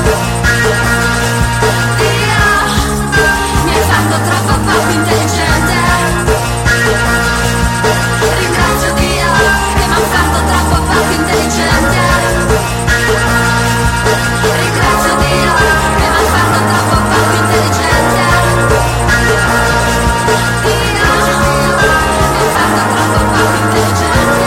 Dio mi hai fatto troppo poco intelligente. Ringrazio Dio che mi ha fatto troppo poco intelligente. Ringrazio Dio che mi ha fatto troppo poco intelligente. Dio mi hai fatto troppo poco intelligente.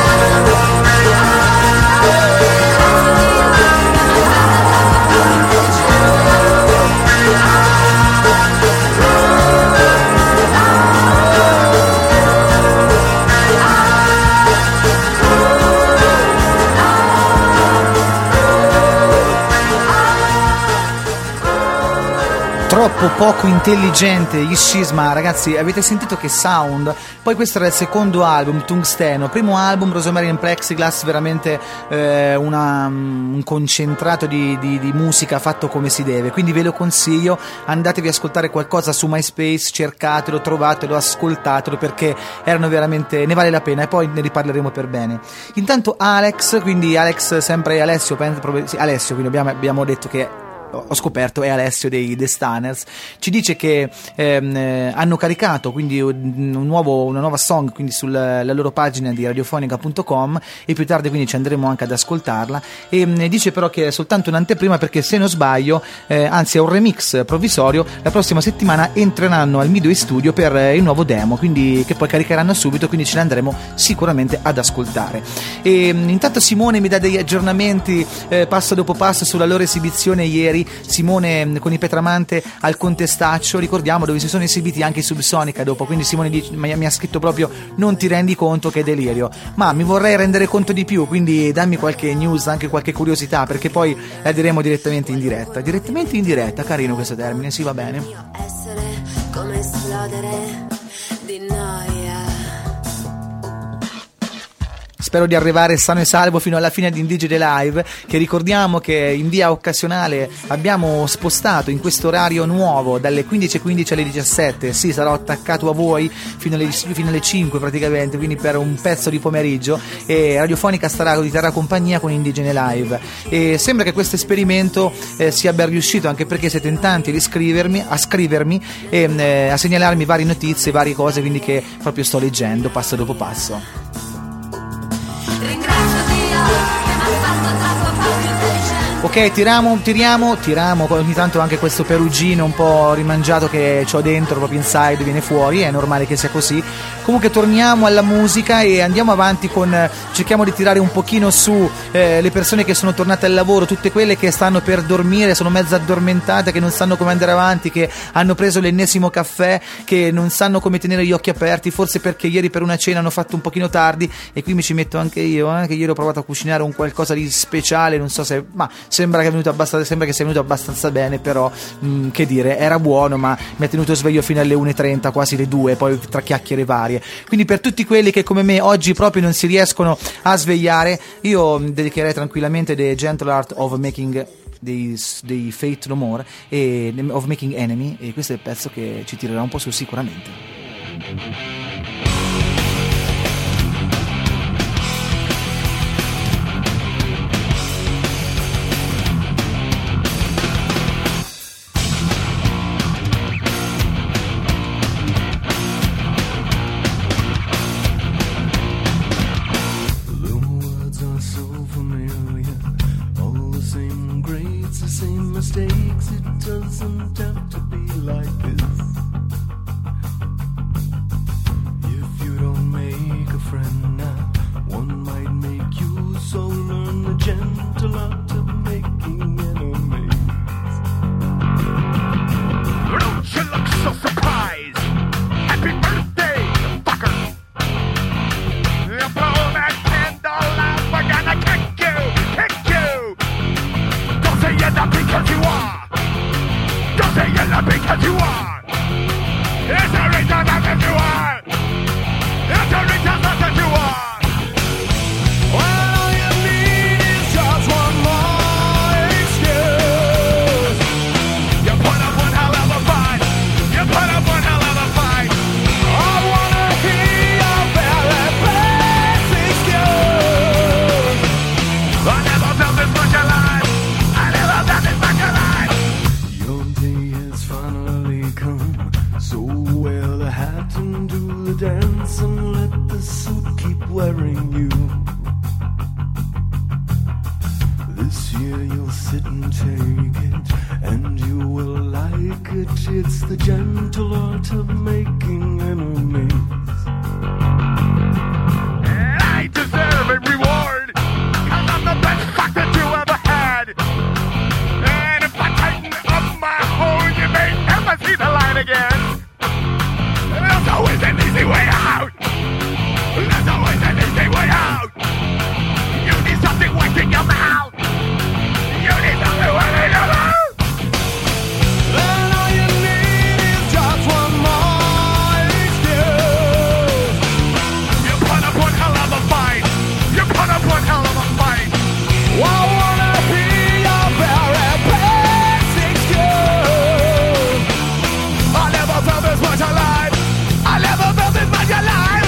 Troppo poco intelligente, gli Scisma. Ragazzi, avete sentito che sound? Poi questo era il secondo album, Tungsteno. Primo album, Rosemary and Plexiglass, veramente un concentrato di musica fatto come si deve, quindi ve lo consiglio, andatevi a ascoltare qualcosa su MySpace, cercatelo, trovatelo, ascoltatelo, perché erano veramente, ne vale la pena, e poi ne riparleremo per bene. Intanto Alex, quindi Alex, sempre Alessio, sì, Alessio, quindi abbiamo detto che ho scoperto è Alessio dei The Stunners, ci dice che hanno caricato quindi una nuova song quindi sulla loro pagina di radiofonica.com, e più tardi quindi ci andremo anche ad ascoltarla, e dice però che è soltanto un'anteprima, perché se non sbaglio anzi è un remix provvisorio, la prossima settimana entreranno al Midway Studio per il nuovo demo, quindi che poi caricheranno subito, quindi ce ne andremo sicuramente ad ascoltare. E intanto Simone mi dà degli aggiornamenti passo dopo passo sulla loro esibizione ieri. Simone con i Petramante al Contestaccio, ricordiamo, dove si sono esibiti anche i Subsonica dopo, quindi Simone mi ha scritto proprio: non ti rendi conto che delirio, ma mi vorrei rendere conto di più, quindi dammi qualche news, anche qualche curiosità, perché poi la diremo direttamente in diretta, carino questo termine, sì, va bene. Essere come esplodere di noia. Spero di arrivare sano e salvo fino alla fine di Indigene Live, che ricordiamo che in via occasionale abbiamo spostato in questo orario nuovo dalle 15:15 alle 17. Sì, sarò attaccato a voi fino alle 5 praticamente, quindi per un pezzo di pomeriggio, e Radiofonica vi terrà compagnia con Indigene Live, e sembra che questo esperimento sia ben riuscito, anche perché siete in tanti a scrivermi e a segnalarmi varie notizie, varie cose, quindi che proprio sto leggendo passo dopo passo. Ringrazio Dio che mi ha fatto troppo poco intelligente. Ok, tiriamo ogni tanto anche questo perugino un po' rimangiato che c'ho dentro, proprio inside, viene fuori, è normale che sia così. Comunque torniamo alla musica e andiamo avanti cerchiamo di tirare un pochino su le persone che sono tornate al lavoro, tutte quelle che stanno per dormire, sono mezzo addormentate, che non sanno come andare avanti, che hanno preso l'ennesimo caffè, che non sanno come tenere gli occhi aperti, forse perché ieri per una cena hanno fatto un pochino tardi, e qui mi ci metto anche io, che ieri ho provato a cucinare un qualcosa di speciale, non so se, ma sembra che sia venuto abbastanza bene, però che dire, era buono, ma mi ha tenuto sveglio fino alle 1:30, quasi le 2, poi tra chiacchiere varie. Quindi per tutti quelli che come me oggi proprio non si riescono a svegliare, io dedicherei tranquillamente The Gentle Art of Making dei Faith No More e of Making Enemy, e questo è il pezzo che ci tirerà un po' su sicuramente. Mistakes, it doesn't have to be like this. If you don't make a friend now, one might make you, so learn the gentle art of making enemies. Don't you look so surprised? Happy birthday, fucker! You blow that candle out, we're gonna kick you! Don't say you're not because you are! Don't say you're not because you are! It's a reason that you are! It's a reason that you are! Well, all you need is just one more excuse. You put up one hell of a fight! You put up one hell of a fight! I wanna hear your very best excuse. I never felt this much alive! Your day has finally come, so wear the hat and do the dance and let the suit keep wearing you. This year you'll sit and take it, and you will like it. It's the gentle art of making enemies. And I deserve a reward, 'cause I'm the best fuck that you ever had. And if I tighten up my hole, you may never see the light again. There's always an easy way out. There's always an easy way out. You need something wet in your mouth. You need something wet in your mouth. And all you need is just one more excuse. You put up one hell of a fight. You put up one hell of a fight. I wanna hear your very best excuse. I never felt this much alive. I never felt this much alive.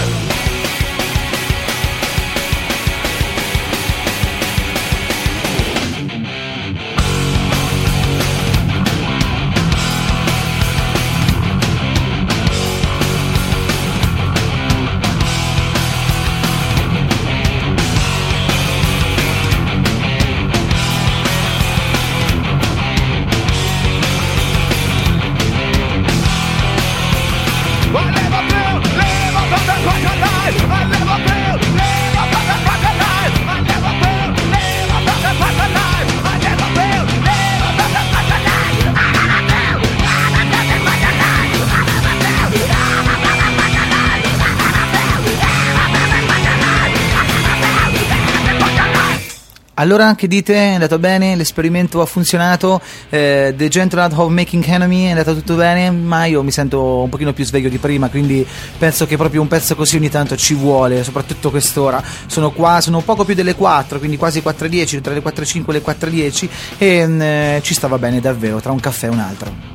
Allora anche dite, è andato bene, l'esperimento ha funzionato, The Gentle Art of Making Enemy è andato tutto bene, ma io mi sento un pochino più sveglio di prima, quindi penso che proprio un pezzo così ogni tanto ci vuole, soprattutto quest'ora. Sono poco più delle 4, quindi quasi 4:10, tra le 4:05 e le 4:10, e ci stava bene davvero, tra un caffè e un altro.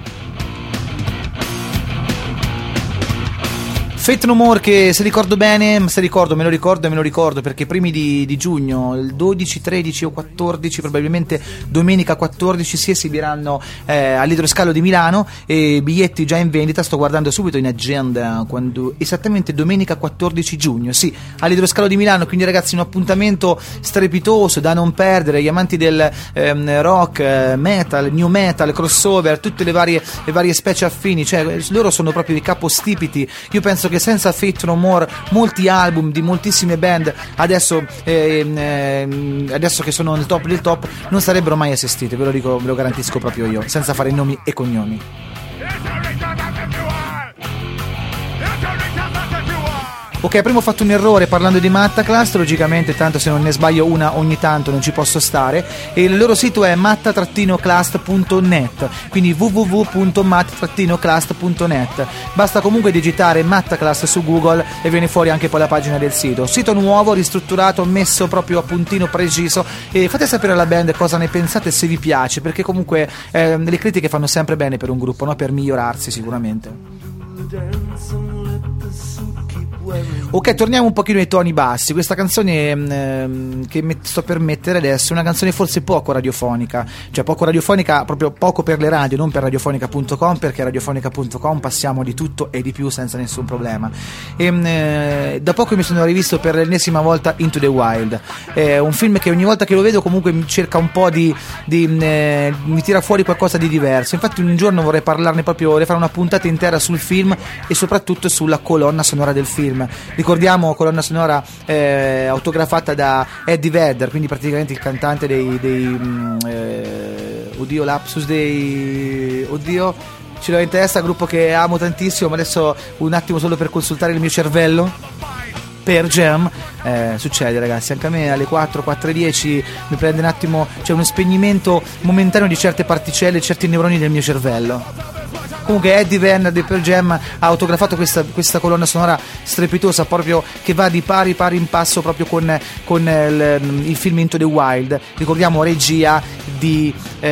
Faith No More, che se ricordo bene, me lo ricordo perché i primi di giugno, il 12, 13 o 14, probabilmente domenica 14, si esibiranno all'Idroscalo di Milano, e biglietti già in vendita. Sto guardando subito in agenda, quando esattamente domenica 14 giugno, sì, all'Idroscalo di Milano. Quindi ragazzi, un appuntamento strepitoso da non perdere. Gli amanti del rock, metal, new metal, crossover, tutte le varie specie affini, cioè loro sono proprio i capostipiti. Io penso che senza Faith No More molti album di moltissime band adesso che sono nel top del top non sarebbero mai assistite, ve lo dico, ve lo garantisco proprio io, senza fare nomi e cognomi. Ok, prima ho fatto un errore parlando di Mattaclast, logicamente tanto se non ne sbaglio una ogni tanto non ci posso stare, e il loro sito è matta-clast.net, quindi www.matta-clast.net. Basta comunque digitare Mattaclast su Google e viene fuori anche poi la pagina del sito. Sito nuovo, ristrutturato, messo proprio a puntino preciso, e fate sapere alla band cosa ne pensate, se vi piace, perché comunque le critiche fanno sempre bene per un gruppo, no? Per migliorarsi sicuramente. Ok, torniamo un pochino ai toni bassi. Questa canzone che sto per mettere adesso è una canzone forse poco radiofonica, cioè poco radiofonica, proprio poco per le radio, non per radiofonica.com, perché radiofonica.com passiamo di tutto e di più senza nessun problema. Da poco mi sono rivisto per l'ennesima volta Into the Wild, un film che ogni volta che lo vedo comunque mi cerca un po' mi tira fuori qualcosa di diverso. Infatti un giorno vorrei parlarne proprio, vorrei fare una puntata intera sul film e soprattutto sulla colonna sonora del film. Ricordiamo colonna sonora autografata da Eddie Vedder, quindi praticamente il cantante ce l'ho in testa, gruppo che amo tantissimo, ma adesso un attimo solo per consultare il mio cervello. Per Jam, succede ragazzi, anche a me alle 4:10 mi prende un attimo, c'è uno spegnimento momentaneo di certe particelle, certi neuroni del mio cervello. Comunque Eddie Vedder di Pearl Jam ha autografato questa colonna sonora strepitosa, proprio che va di pari in passo proprio con il film Into the Wild. Ricordiamo regia di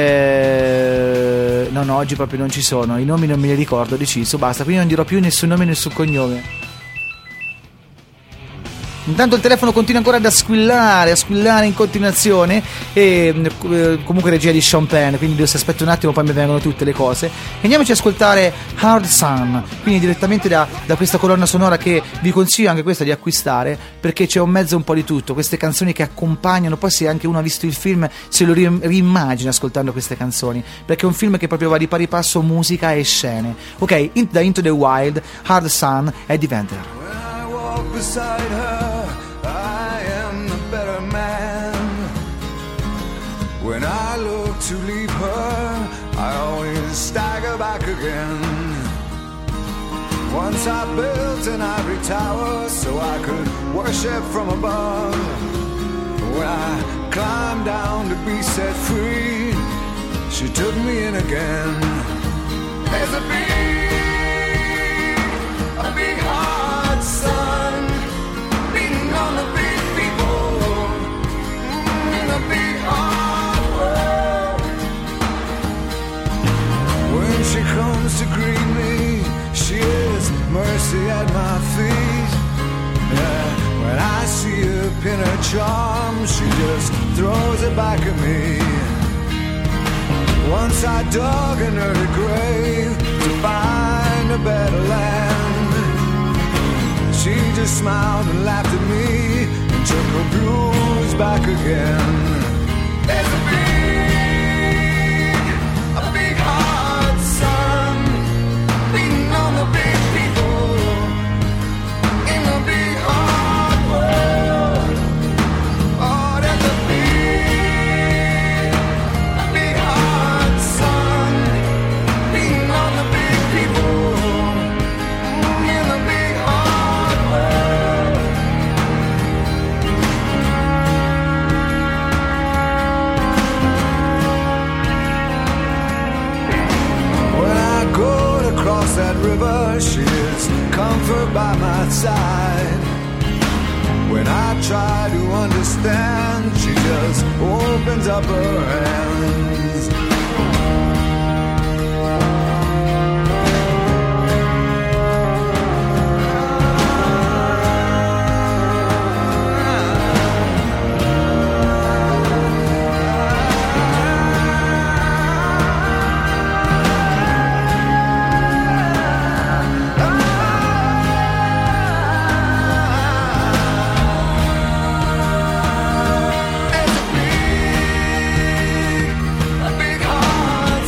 no, oggi proprio non ci sono, i nomi non me li ricordo, deciso, basta, quindi non dirò più nessun nome e nessun cognome. Intanto il telefono continua ancora a squillare in continuazione, e comunque regia di Sean Penn, quindi se aspetto un attimo poi mi vengono tutte le cose. E andiamoci ad ascoltare Hard Sun, quindi direttamente da questa colonna sonora, che vi consiglio anche questa di acquistare, perché c'è un mezzo un po' di tutto, queste canzoni che accompagnano, poi se anche uno ha visto il film se lo riimmagina ascoltando queste canzoni, perché è un film che proprio va di pari passo musica e scene. Ok, da Into the Wild, Hard Sun, Eddie Vedder. Beside her, I am the better man. When I look to leave her, I always stagger back again. Once I built an ivory tower so I could worship from above. When I climbed down to be set free, she took me in again. There's a big hard sun beating on the big people in a big hard world. When she comes to greet me, she is mercy at my feet. Yeah, when I see her pin her charm, she just throws it back at me. Once I dug an early grave to find a better land. She just smiled and laughed at me and took her blues back again. There's a big hard sun beating on the big people in the big hard world. Oh, there's a big hard sun beating on the big people in the big hard world. When I go to cross that river, she is comfort by my side. When I try to understand, she just opens up her hands. There's a big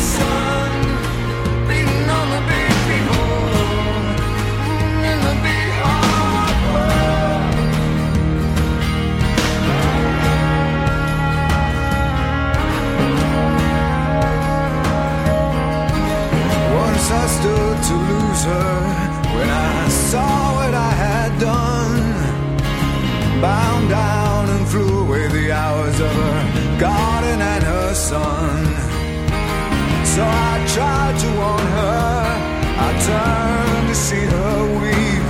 bound down and flew away the hours of her garden and her son. So I tried to warn her, I turned to see her weep.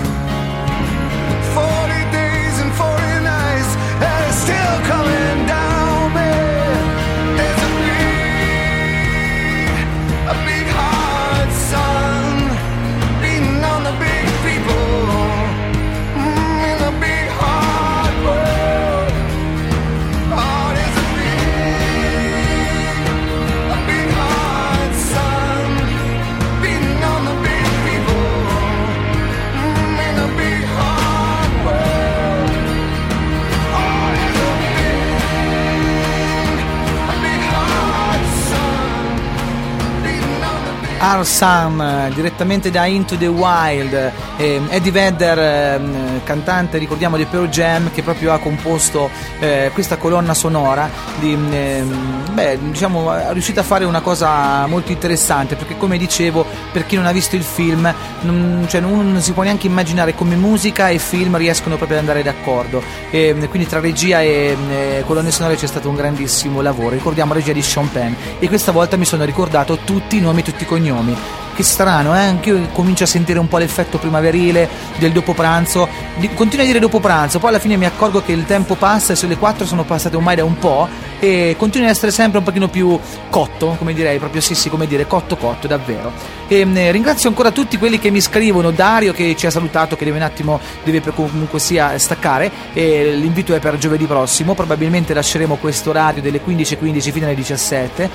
40 days and 40 nights, and it's still coming down me. There's a big hard sun beating on the big people in the big hard world. Oh, there's a big hard sun beating on the big people in the big hard world. Oh, there's a big hard sun beating on the big Our Sun, direttamente da Into the Wild. Eddie Vedder, cantante, ricordiamo, di Pearl Jam, che proprio ha composto questa colonna sonora diciamo, è riuscito a fare una cosa molto interessante, perché, come dicevo, per chi non ha visto il film, non si può neanche immaginare come musica e film riescono proprio ad andare d'accordo, quindi tra regia e colonne sonore c'è stato un grandissimo lavoro. Ricordiamo regia di Sean Penn, e questa volta mi sono ricordato tutti i nomi e tutti i cognomi. Che strano, anch'io comincio a sentire un po' l'effetto primaverile del dopo pranzo. Continuo a dire dopo pranzo, poi alla fine mi accorgo che il tempo passa e le 4 sono passate ormai da un po', e continua ad essere sempre un pochino più cotto, come direi, proprio sì, come dire, cotto davvero. E ringrazio ancora tutti quelli che mi scrivono. Dario, che ci ha salutato, che deve comunque sia staccare, e l'invito è per giovedì prossimo, probabilmente lasceremo questo orario delle 15:15 fino alle 17,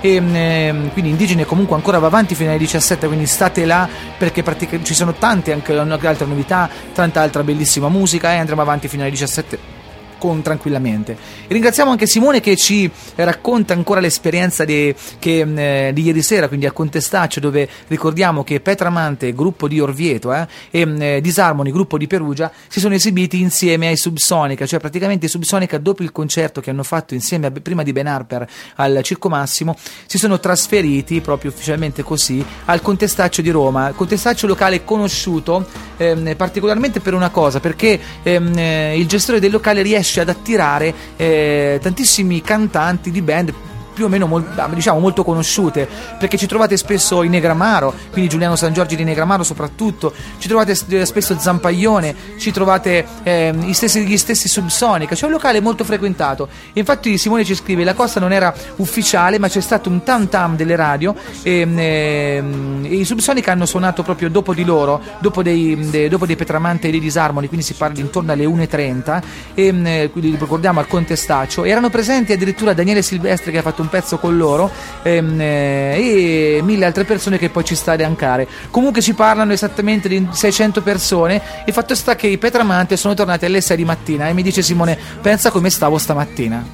e quindi Indigene comunque ancora va avanti fino alle 17, quindi state là, perché praticamente ci sono tante anche altre novità, tanta altra bellissima musica, e andremo avanti fino alle 17 tranquillamente. E ringraziamo anche Simone, che ci racconta ancora l'esperienza di ieri sera, quindi al Contestaccio, dove ricordiamo che Petramante, gruppo di Orvieto, e Disharmony, gruppo di Perugia, si sono esibiti insieme ai Subsonica, cioè praticamente i Subsonica, dopo il concerto che hanno fatto insieme prima di Ben Harper al Circo Massimo, si sono trasferiti proprio ufficialmente così al Contestaccio di Roma, Contestaccio locale conosciuto particolarmente per una cosa, perché il gestore del locale riesce ad attirare tantissimi cantanti di band più o meno molto conosciute, perché ci trovate spesso i Negramaro, quindi Giuliano San Giorgi di Negramaro soprattutto, ci trovate spesso Zampaglione, ci trovate gli stessi Subsonica, c'è un locale molto frequentato. Infatti Simone ci scrive: la cosa non era ufficiale, ma c'è stato un tam tam delle radio, e i Subsonica hanno suonato proprio dopo di loro, dopo dei Petramante e dei Disharmony, quindi si parla intorno alle 1:30, e quindi ricordiamo al Contestaccio. Erano presenti addirittura Daniele Silvestri, che ha fatto un pezzo con loro, e 1000 altre persone che poi ci sta ad ancare. Comunque ci parlano esattamente di 600 persone. Il fatto sta che i Petramante sono tornati alle 6 di mattina, e mi dice Simone: pensa come stavo stamattina.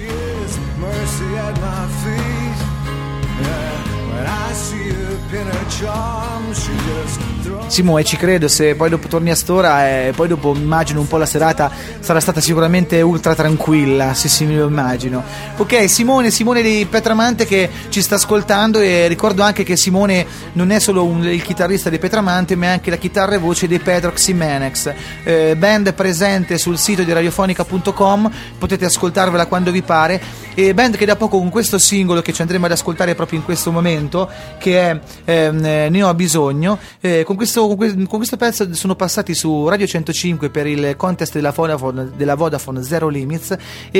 Simone, ci credo, se poi dopo torni a st'ora, e poi dopo immagino un po' la serata sarà stata sicuramente ultra tranquilla, sì, me lo immagino. Ok, Simone di Petramante che ci sta ascoltando, e ricordo anche che Simone non è solo il chitarrista di Petramante, ma è anche la chitarra e voce dei Pedro Ximenex, band presente sul sito di radiofonica.com, potete ascoltarvela quando vi pare, e band che da poco, con questo singolo che ci andremo ad ascoltare proprio in questo momento, che è Ne ho bisogno, con questo pezzo sono passati su Radio 105 per il contest della Vodafone Zero Limits,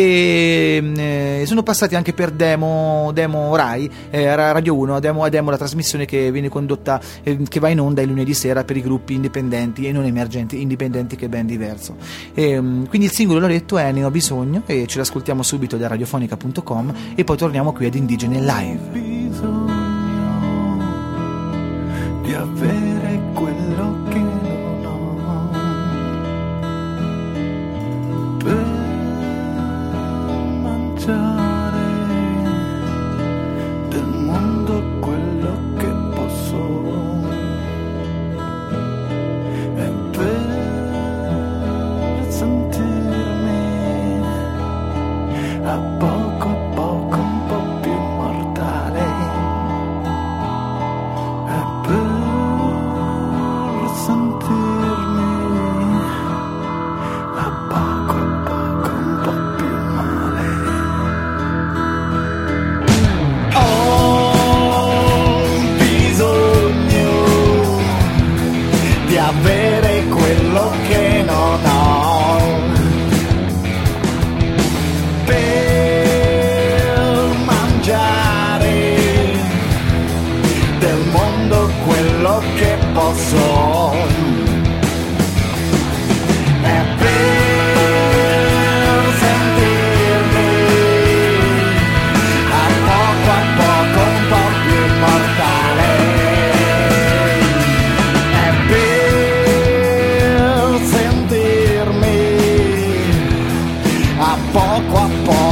e sono passati anche per Demo Rai, Radio 1, Demo, la trasmissione che viene condotta, che va in onda il lunedì sera per i gruppi indipendenti e non emergenti, indipendenti che ben diverso. Quindi il singolo, l'ho detto, è Ne ho bisogno, e ce l'ascoltiamo subito da radiofonica.com, e poi torniamo qui ad Indigene Live. Di avere quello che non ho, per mangiare del mondo quello che posso, e per sentirmi a poco un po' più mortale, e per sentirmi a poco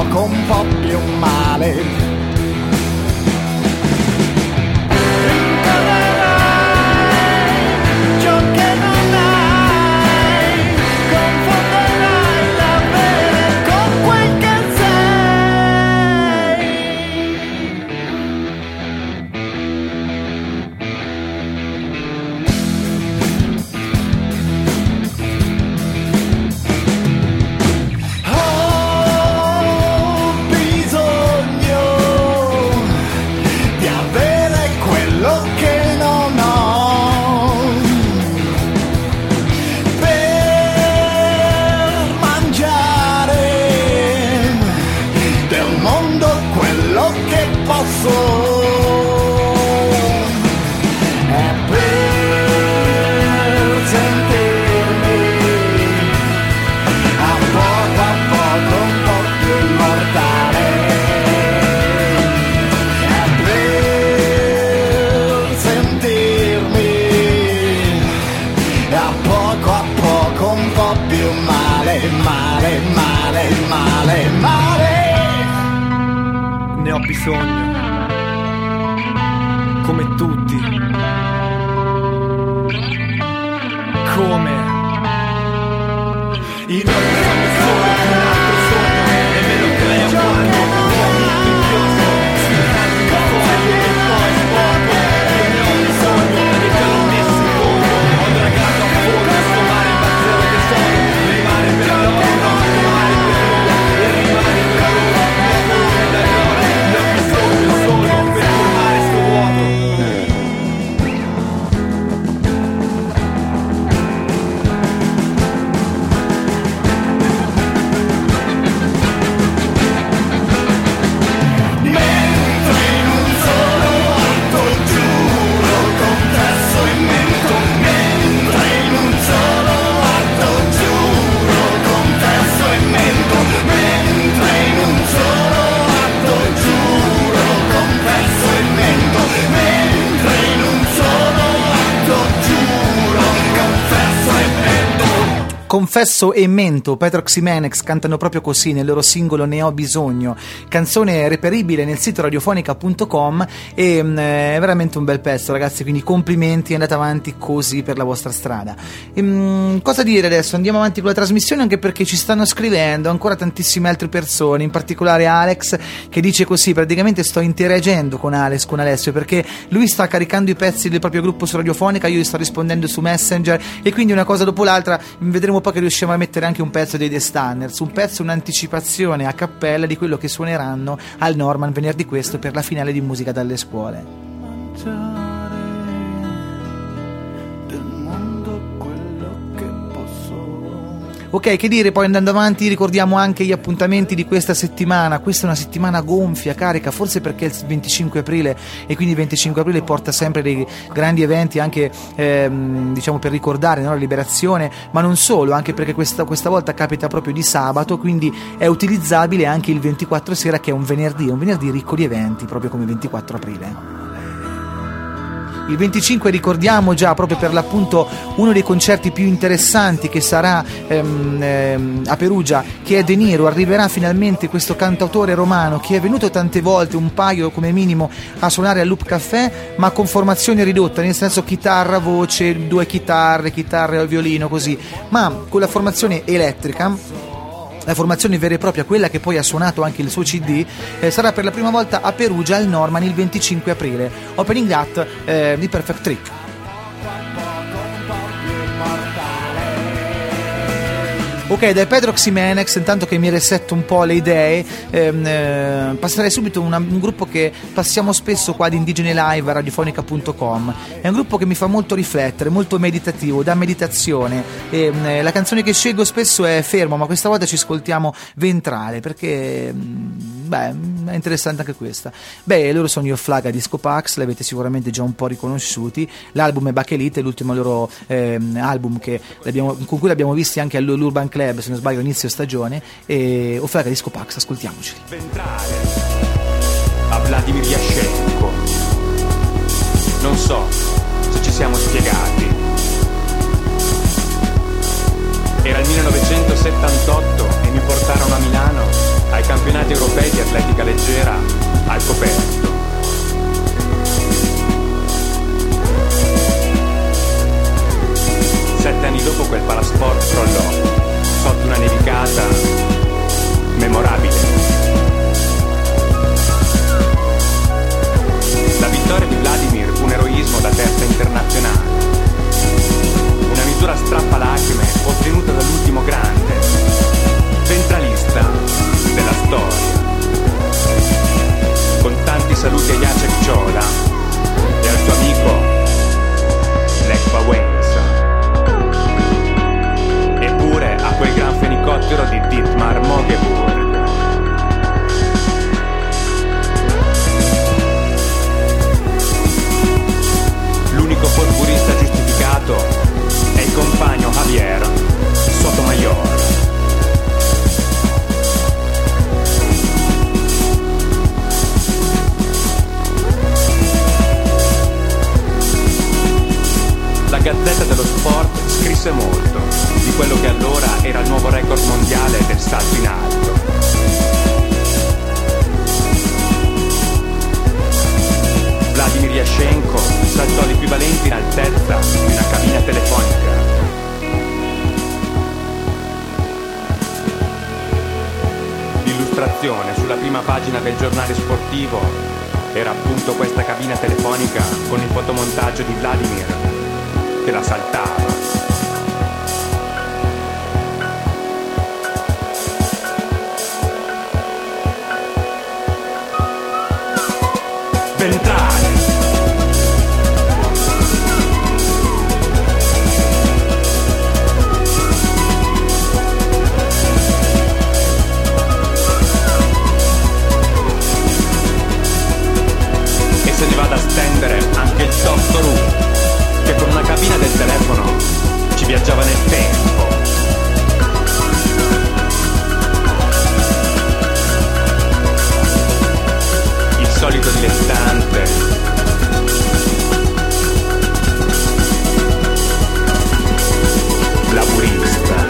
poco un po' più male. Ne ho bisogno, come tutti, come io non ho bisogno solo di un altro sogno e me lo creo quando uomini ti inchiosto, spiegando i fogli e poi sporco. Io ne ho bisogno e già l'ho messo in conto, ho dragato a fondo sto mare in bazzero che sono, rimane per loro, no, rimane per loro e rimane per loro, nuovo da loro. Solo per colmare sto vuoto. Mentre in un solo atto giuro, confesso e mento. Mentre in un solo atto giuro, confesso e mento. Mentre in un solo atto giuro, confesso e mento. Mentre in un solo atto giuro, confesso e mento. Confesso e mento, Petrox e Menex cantano proprio così nel loro singolo Ne ho bisogno, canzone reperibile nel sito radiofonica.com e è veramente un bel pezzo, ragazzi, quindi complimenti, andate avanti così per la vostra strada. Cosa dire adesso? Andiamo avanti con la trasmissione, anche perché ci stanno scrivendo ancora tantissime altre persone, in particolare Alex, che dice così: praticamente sto interagendo con Alessio, perché lui sta caricando i pezzi del proprio gruppo su Radiofonica, io gli sto rispondendo su Messenger e quindi una cosa dopo l'altra vedremo poi che riusciamo a mettere anche un pezzo dei The Stunners, un pezzo, un'anticipazione a cappella di quello che suoneranno al Norman venerdì questo per la finale di Musica dalle Scuole. Ok, che dire, poi andando avanti ricordiamo anche gli appuntamenti di questa settimana. Questa è una settimana gonfia, carica, forse perché è il 25 aprile e quindi il 25 aprile porta sempre dei grandi eventi anche diciamo per ricordare, no, la liberazione, ma non solo, anche perché questa volta capita proprio di sabato, quindi è utilizzabile anche il 24 sera, che è un venerdì ricco di eventi, proprio come il 24 aprile. Il 25 ricordiamo già proprio per l'appunto uno dei concerti più interessanti che sarà a Perugia, che è De Niro. Arriverà finalmente questo cantautore romano che è venuto tante volte, un paio come minimo, a suonare al Loop Café, ma con formazione ridotta, nel senso chitarra, voce, 2 chitarre al violino, così, ma con la formazione elettrica. La formazione vera e propria, quella che poi ha suonato anche il suo CD, sarà per la prima volta a Perugia al Norman il 25 aprile. Opening act di Perfect Trick. Ok, dai Pedrox e Menex, intanto che mi resetto un po' le idee, passerei subito a un gruppo che passiamo spesso qua di Indigene Live a radiofonica.com. È un gruppo che mi fa molto riflettere, molto meditativo, da meditazione. La canzone che scelgo spesso è Fermo, ma questa volta ci ascoltiamo Ventrale, perché è interessante anche questa. Loro sono Your Flag a Disco Pax, li avete sicuramente già un po' riconosciuti. L'album è Bakelite, l'ultimo loro album con cui l'abbiamo visti anche all'Urban Club, se non sbaglio, inizio stagione. E Your Flag a Disco Pax, ascoltiamoci. Ventrale a Vladimir Yashchenko. Non so se ci siamo spiegati. Era il 1978 e mi portarono a Milano ai campionati europei scoperto. 7 anni dopo quel Palasport crollò sotto una nevicata memorabile. La vittoria di Vladimir fu un eroismo da terza internazionale, una misura strappalacrime ottenuta dall'ultimo grande ventralista della storia. Con tanti saluti a Jacek Ciola e al suo amico Lech Wałęsa, eppure a quel gran fenicottero di Dietmar Mogeburg. L'unico folclorista giustificato è il compagno Javier Sotomayor. La Gazzetta dello Sport scrisse molto di quello che allora era il nuovo record mondiale del salto in alto. Vladimir Yashchenko saltò l'equivalente in altezza di una cabina telefonica. L'illustrazione sulla prima pagina del giornale sportivo era appunto questa cabina telefonica con il fotomontaggio di Vladimir che la saltava. Ventrale. E se ne va da stendere anche il Doctor Who, che con una cabina del telefono ci viaggiava nel tempo. Il solito dilettante, laburista.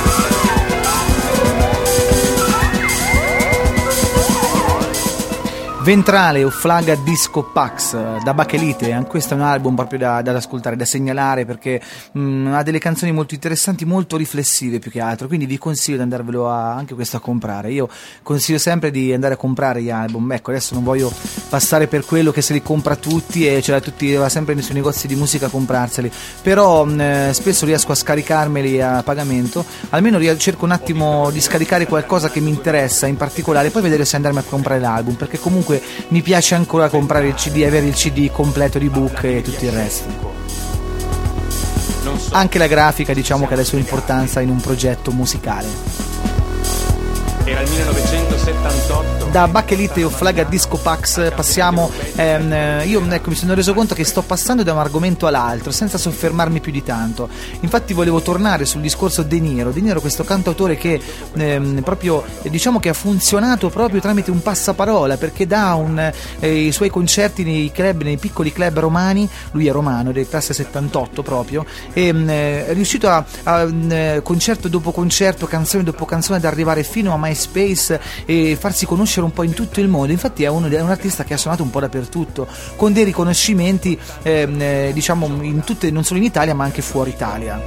Ventrale o Flaga Disco Pax da Bakelite, questo è un album proprio da ascoltare, da segnalare, perché ha delle canzoni molto interessanti, molto riflessive più che altro, quindi vi consiglio di andarvelo anche questo a comprare. Io consiglio sempre di andare a comprare gli album. Ecco, adesso non voglio passare per quello che se li compra tutti e ce l'ha tutti, va sempre nei suoi negozi di musica a comprarseli, però spesso riesco a scaricarmeli a pagamento, almeno cerco un attimo di scaricare qualcosa che mi interessa in particolare, poi vedere se andarmi a comprare l'album, perché comunque mi piace ancora comprare il CD, avere il CD completo di book e tutto il resto. Anche la grafica, diciamo che ha la sua importanza in un progetto musicale. Era il 1978. Da Bakelite o Flaga Disco Pax passiamo, io mi sono reso conto che sto passando da un argomento all'altro senza soffermarmi più di tanto. Infatti volevo tornare sul discorso De Niro, questo cantautore che proprio diciamo che ha funzionato proprio tramite un passaparola, perché dà i suoi concerti nei club, nei piccoli club romani, lui è romano, del classe 78 proprio, e è riuscito a concerto dopo concerto, canzone dopo canzone, ad arrivare fino a MySpace e farsi conoscere un po' in tutto il mondo. Infatti è un artista che ha suonato un po' dappertutto, con dei riconoscimenti diciamo non solo in Italia ma anche fuori Italia.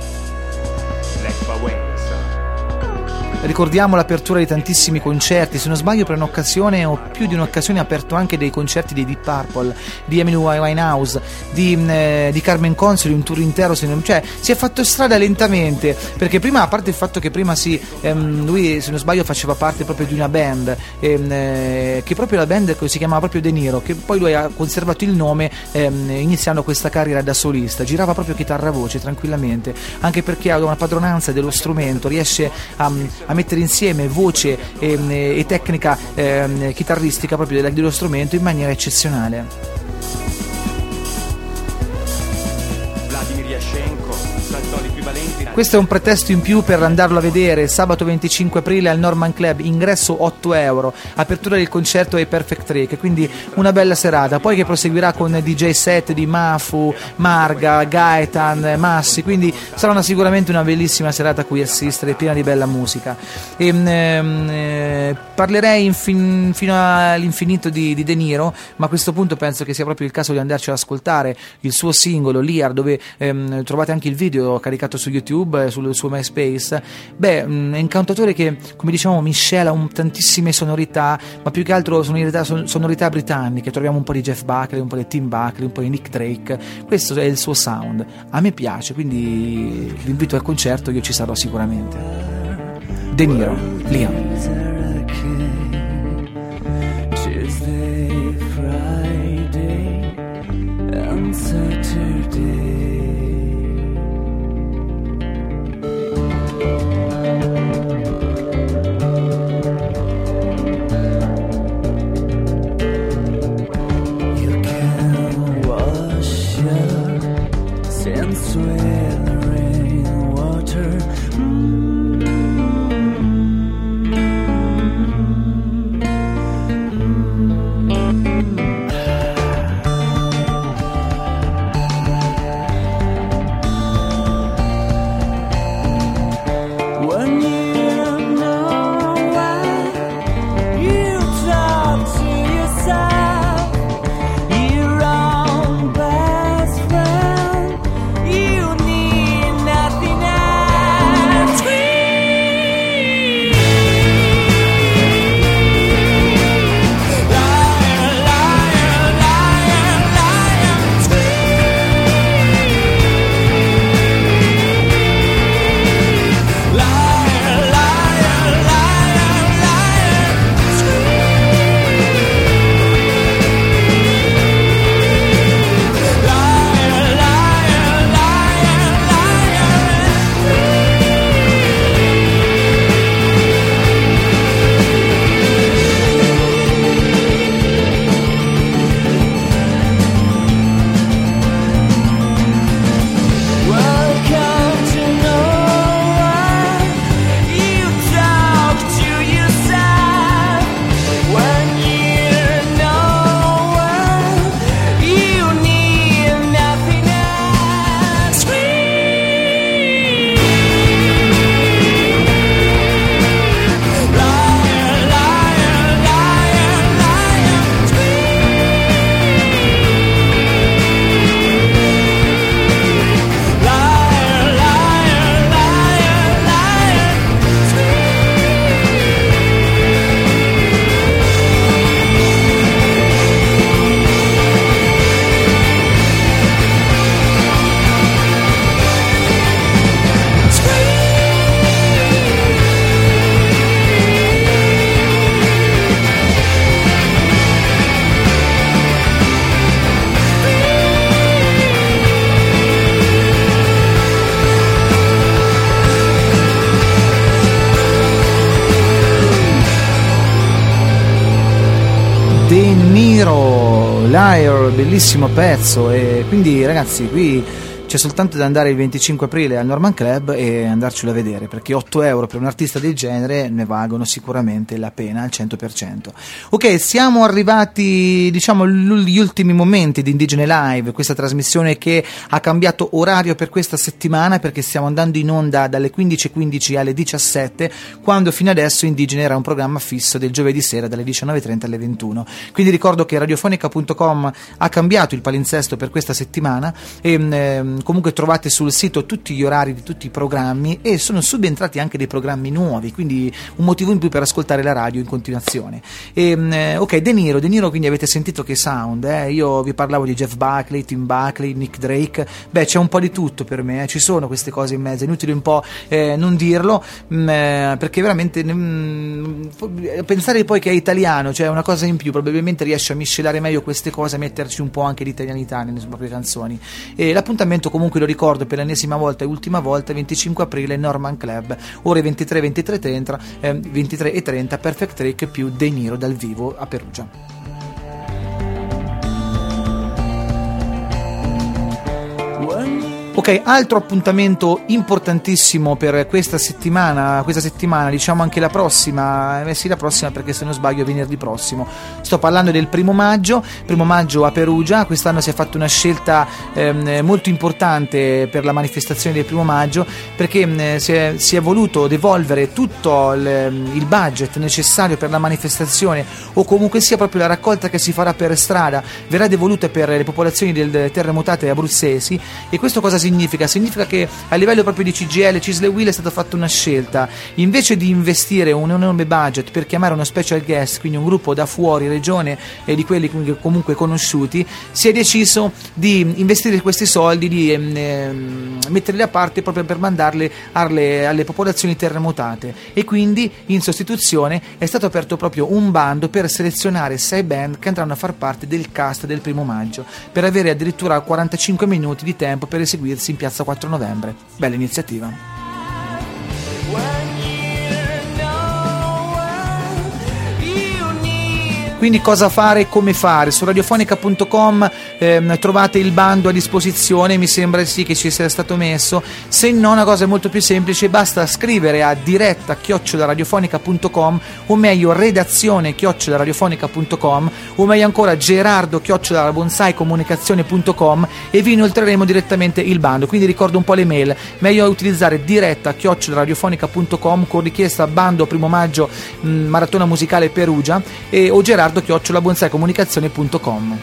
Ricordiamo l'apertura di tantissimi concerti, se non sbaglio per un'occasione o più di un'occasione ha aperto anche dei concerti dei Deep Purple, di Amy Winehouse, di Carmen Consoli, un tour intero, cioè si è fatto strada lentamente, perché prima, a parte il fatto che prima lui se non sbaglio faceva parte proprio di una band, che proprio la band si chiamava proprio De Niro, che poi lui ha conservato il nome iniziando questa carriera da solista, girava proprio chitarra voce tranquillamente, anche perché ha una padronanza dello strumento, riesce a mettere insieme voce e tecnica chitarristica proprio dello strumento in maniera eccezionale. Vladimir Yashchenko saltò l'equivalente in questo è un pretesto in più per andarlo a vedere. Sabato 25 aprile al Norman Club, ingresso €8, apertura del concerto ai Perfect Trick, quindi una bella serata, poi che proseguirà con DJ set di Mafu, Marga, Gaetan, Massi, quindi sarà sicuramente una bellissima serata a cui assistere, piena di bella musica. Parlerei fino all'infinito di De Niro, ma a questo punto penso che sia proprio il caso di andarci ad ascoltare il suo singolo Lear, dove trovate anche il video caricato su YouTube, sul suo MySpace. È un cantautore che, come diciamo, miscela tantissime sonorità, ma più che altro sonorità britanniche. Troviamo un po' di Jeff Buckley, un po' di Tim Buckley, un po' di Nick Drake. Questo è il suo sound, a me piace, quindi vi invito al concerto, io ci sarò sicuramente. De Niro, Lear. Tuesday, Friday, and Saturday. You can wash your sins with rainwater. De Niro, Liar, bellissimo pezzo. E quindi ragazzi, qui c'è soltanto da andare il 25 aprile al Norman Club e andarcelo a vedere, perché €8 per un artista del genere ne valgono sicuramente la pena al 100%. Ok, siamo arrivati, diciamo, agli ultimi momenti di Indigene Live, questa trasmissione che ha cambiato orario per questa settimana, perché stiamo andando in onda dalle 15:15 alle 17, quando fino adesso Indigene era un programma fisso del giovedì sera dalle 19:30 alle 21. Quindi ricordo che radiofonica.com ha cambiato il palinsesto per questa settimana e comunque trovate sul sito tutti gli orari di tutti i programmi e sono subentrati anche dei programmi nuovi, quindi un motivo in più per ascoltare la radio in continuazione. Ok, De Niro, quindi avete sentito che sound, io vi parlavo di Jeff Buckley, Tim Buckley, Nick Drake, c'è un po' di tutto per me, ci sono queste cose in mezzo, è inutile un po' non dirlo, perché veramente pensare poi che è italiano, cioè una cosa in più, probabilmente riesce a miscelare meglio queste cose, a metterci un po' anche di italianità nelle proprie canzoni. E l'appuntamento, comunque lo ricordo per l'ennesima volta e ultima volta, 25 aprile Norman Club, ore 23:30, Perfect Trick più De Niro dal vivo a Perugia. When Ok, altro appuntamento importantissimo per questa settimana, diciamo anche la prossima, la prossima perché se non sbaglio è venerdì prossimo. Sto parlando del 1° maggio a Perugia. Quest'anno si è fatta una scelta molto importante per la manifestazione del 1° maggio, perché si è voluto devolvere tutto il budget necessario per la manifestazione, o comunque sia proprio la raccolta che si farà per strada verrà devoluta per le popolazioni terremotate abruzzesi. E questo cosa significa? Significa che a livello proprio di CGIL, CISL e UIL è stata fatta una scelta: invece di investire un enorme budget per chiamare uno special guest, quindi un gruppo da fuori regione e di quelli comunque conosciuti, si è deciso di investire questi soldi, di metterli da parte proprio per mandarli alle popolazioni terremotate. E quindi in sostituzione è stato aperto proprio un bando per selezionare 6 band che andranno a far parte del cast del 1° maggio, per avere addirittura 45 minuti di tempo per eseguirsi in piazza 4 novembre. Bella iniziativa. Quindi cosa fare e come fare? Su radiofonica.com trovate il bando a disposizione, mi sembra sì che ci sia stato messo. Se no, una cosa molto più semplice: basta scrivere a diretta@radiofonica.com, o meglio redazione@radiofonica.com, o meglio ancora gerardo@bonsaicomunicazione.com, e vi inoltreremo direttamente il bando. Quindi ricordo un po' le mail: meglio utilizzare diretta@radiofonica.com con richiesta bando 1° maggio maratona musicale Perugia, o gerardo@bonsaicomunicazione.com.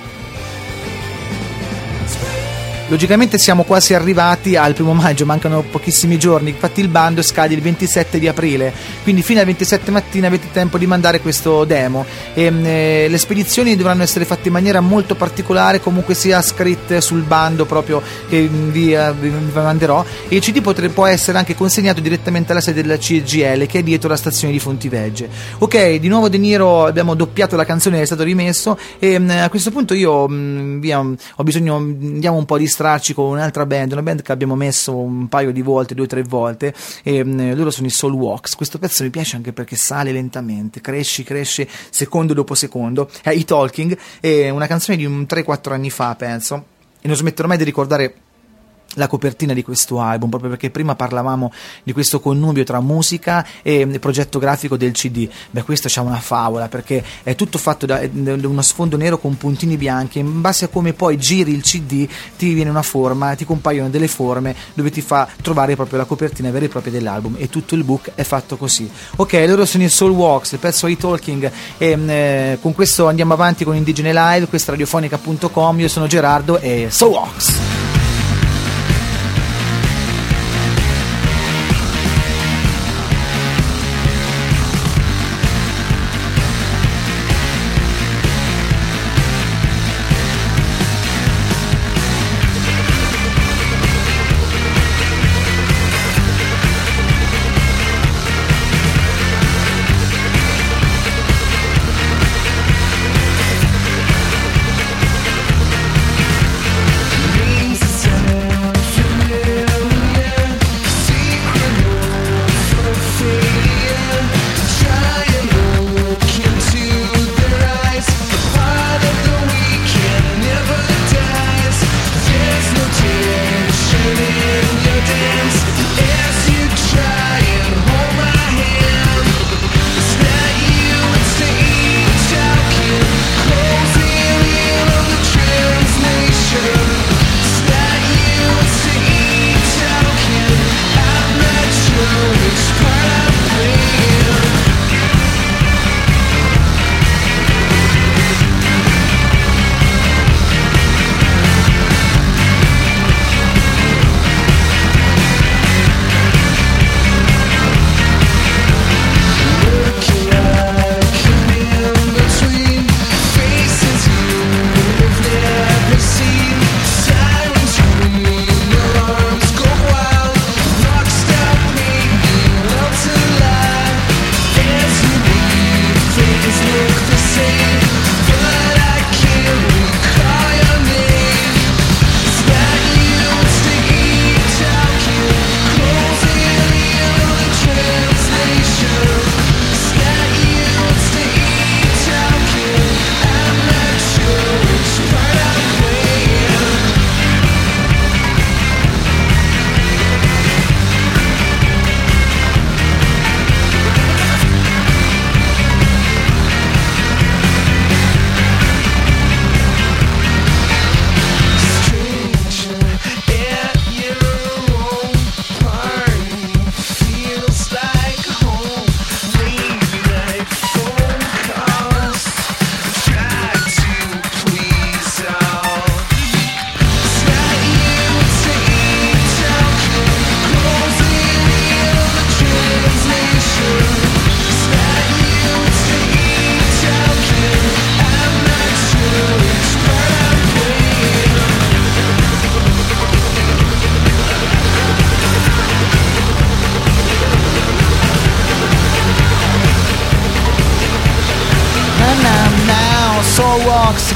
Logicamente siamo quasi arrivati al 1° maggio, mancano pochissimi giorni, infatti il bando scade il 27 di aprile, quindi fino al 27 mattina avete tempo di mandare questo demo. Le spedizioni dovranno essere fatte in maniera molto particolare, comunque sia scritte sul bando proprio che vi manderò, e il CD può essere anche consegnato direttamente alla sede della CGIL, che è dietro la stazione di Fontivegge. Ok, di nuovo De Niro, abbiamo doppiato la canzone che è stato rimesso, e a questo punto io ho bisogno, andiamo un po' di con un'altra band, una band che abbiamo messo un paio di volte, 2 o 3 volte, e loro sono i Soul Walks. Questo pezzo mi piace anche perché sale lentamente, cresce secondo dopo secondo. È i Talking, è una canzone di 3-4 anni fa, penso, e non smetterò mai di ricordare la copertina di questo album, proprio perché prima parlavamo di questo connubio tra musica e progetto grafico del CD. Beh, questo c'è una favola, perché è tutto fatto da uno sfondo nero con puntini bianchi. In base a come poi giri il CD ti viene una forma, ti compaiono delle forme dove ti fa trovare proprio la copertina vera e propria dell'album, e tutto il book è fatto così. Ok, loro sono i Soul Walks, il pezzo I Talking, e con questo andiamo avanti con Indigene Live. Questa è radiofonica.com, io sono Gerardo e Soul Walks.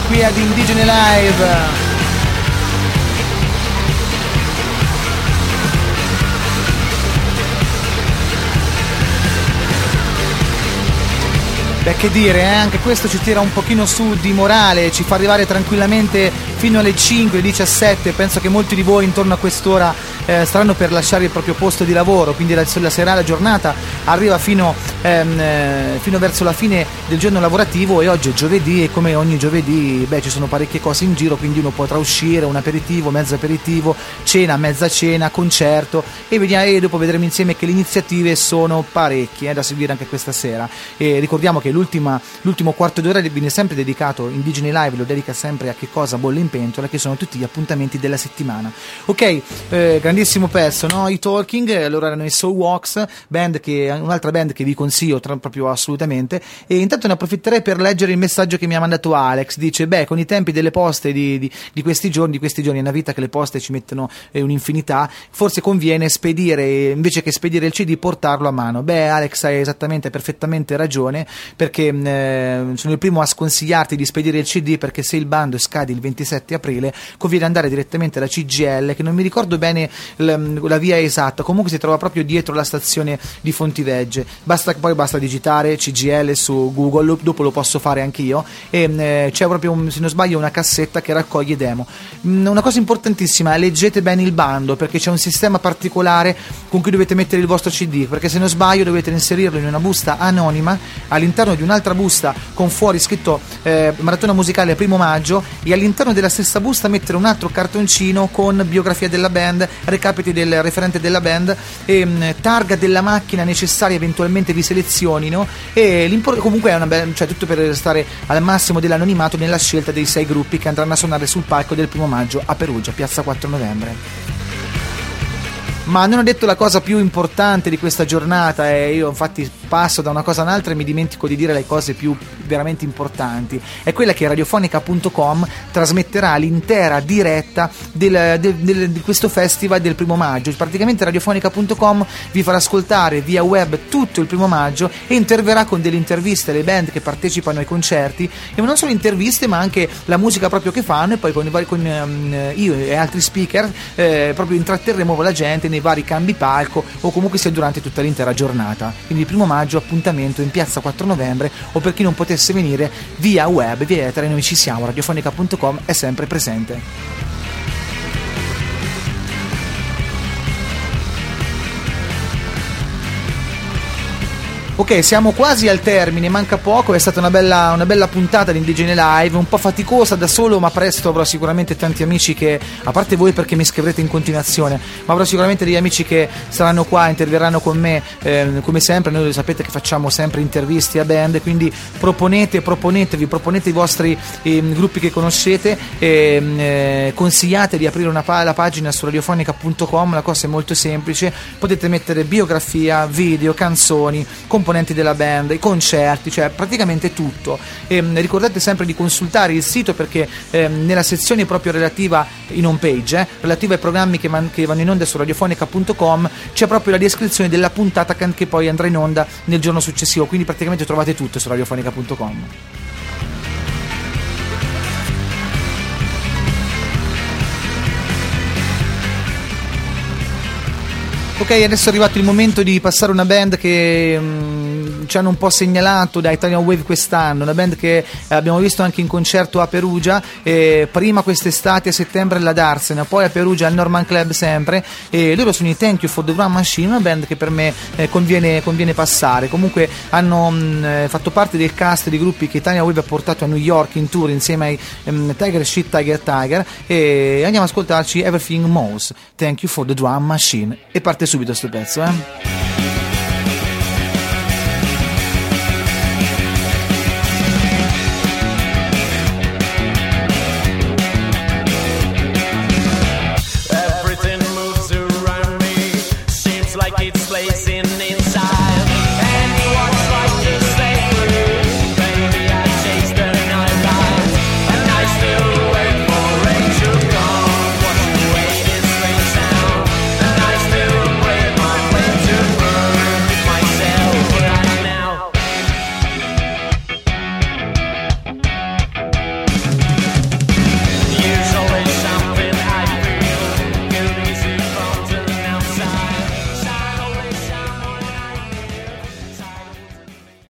qui ad Indigene Live. Beh, che dire, anche questo ci tira un pochino su di morale, ci fa arrivare tranquillamente fino alle 5:17. Penso che molti di voi intorno a quest'ora staranno per lasciare il proprio posto di lavoro, quindi la sera, la giornata arriva fino verso la fine del giorno lavorativo, e oggi è giovedì, e come ogni giovedì ci sono parecchie cose in giro, quindi uno potrà uscire, un aperitivo, mezzo aperitivo, cena, mezza cena, concerto, e dopo vedremo insieme che le iniziative sono parecchie da seguire anche questa sera. E ricordiamo che l'ultimo quarto d'ora viene sempre dedicato, Indigene Live lo dedica sempre a che cosa bolle in pentola, che sono tutti gli appuntamenti della settimana. Ok, grandissimo pezzo, no? I Talking, loro erano i Soul Walks, un'altra band che vi consiglio proprio assolutamente. E intanto ne approfitterei per leggere il messaggio che mi ha mandato Alex. Dice: con i tempi delle poste di questi giorni è una vita che le poste ci mettono un'infinità, forse conviene spedire, invece che spedire il CD, portarlo a mano. Alex, hai perfettamente ragione, perché sono il primo a sconsigliarti di spedire il CD, perché se il bando scade il 27 aprile conviene andare direttamente alla CGL, che non mi ricordo bene la via esatta, comunque si trova proprio dietro la stazione di Fontivegge. Basta digitare CGL su Google, dopo lo posso fare anch'io, e c'è proprio, se non sbaglio, una cassetta che raccoglie demo. Una cosa importantissima: leggete bene il bando, perché c'è un sistema particolare con cui dovete mettere il vostro CD, perché se non sbaglio dovete inserirlo in una busta anonima all'interno di un'altra busta con fuori scritto Maratona Musicale 1 maggio, e all'interno della stessa busta mettere un altro cartoncino con biografia della band, recapiti del referente della band, e targa della macchina necessaria, eventualmente vi selezionino, e comunque è una tutto per stare al massimo dell'anonimato nella scelta dei 6 gruppi che andranno a suonare sul palco del 1 maggio a Perugia, piazza 4 novembre. Ma non ho detto la cosa più importante di questa giornata, e io infatti passo da una cosa all'altra e mi dimentico di dire le cose più veramente importanti. È quella che radiofonica.com trasmetterà l'intera diretta di questo festival del 1 maggio. Praticamente radiofonica.com vi farà ascoltare via web tutto il 1 maggio e interverrà con delle interviste alle band che partecipano ai concerti, e non solo interviste ma anche la musica proprio che fanno, e poi con io e altri speaker proprio intratterremo la gente nei vari cambi palco, o comunque sia durante tutta l'intera giornata. Quindi il 1 maggio appuntamento in piazza 4 novembre, o per chi non potesse venire via web, via etere, noi ci siamo, radiofonica.com è sempre presente. Ok, siamo quasi al termine, manca poco, è stata una bella puntata di Indigene Live, un po' faticosa da solo, ma presto avrò sicuramente tanti amici che, a parte voi perché mi scriverete in continuazione, ma avrò sicuramente degli amici che saranno qua, interverranno con me, come sempre. Noi sapete che facciamo sempre interviste a band, quindi proponete i vostri gruppi che conoscete, consigliate di aprire la pagina su radiofonica.com, la cosa è molto semplice, potete mettere biografia, video, canzoni, componenti della band, i concerti, cioè praticamente tutto. Ricordate sempre di consultare il sito, perché nella sezione proprio relativa in home page, relativa ai programmi che vanno in onda su radiofonica.com, c'è proprio la descrizione della puntata che poi andrà in onda nel giorno successivo, quindi praticamente trovate tutto su radiofonica.com. Ok, adesso è arrivato il momento di passare una band che ci hanno un po' segnalato da Italian Wave quest'anno, una band che abbiamo visto anche in concerto a Perugia, prima quest'estate a settembre alla Darsena, poi a Perugia al Norman Club sempre, e loro sono i Thank You for the Drum Machine, una band che per me conviene passare. Comunque hanno fatto parte del cast di gruppi che Italian Wave ha portato a New York in tour insieme ai Tiger Shit Tiger, e andiamo ad ascoltarci Everything Moves, Thank You for the Drum Machine, e parte subito sto pezzo,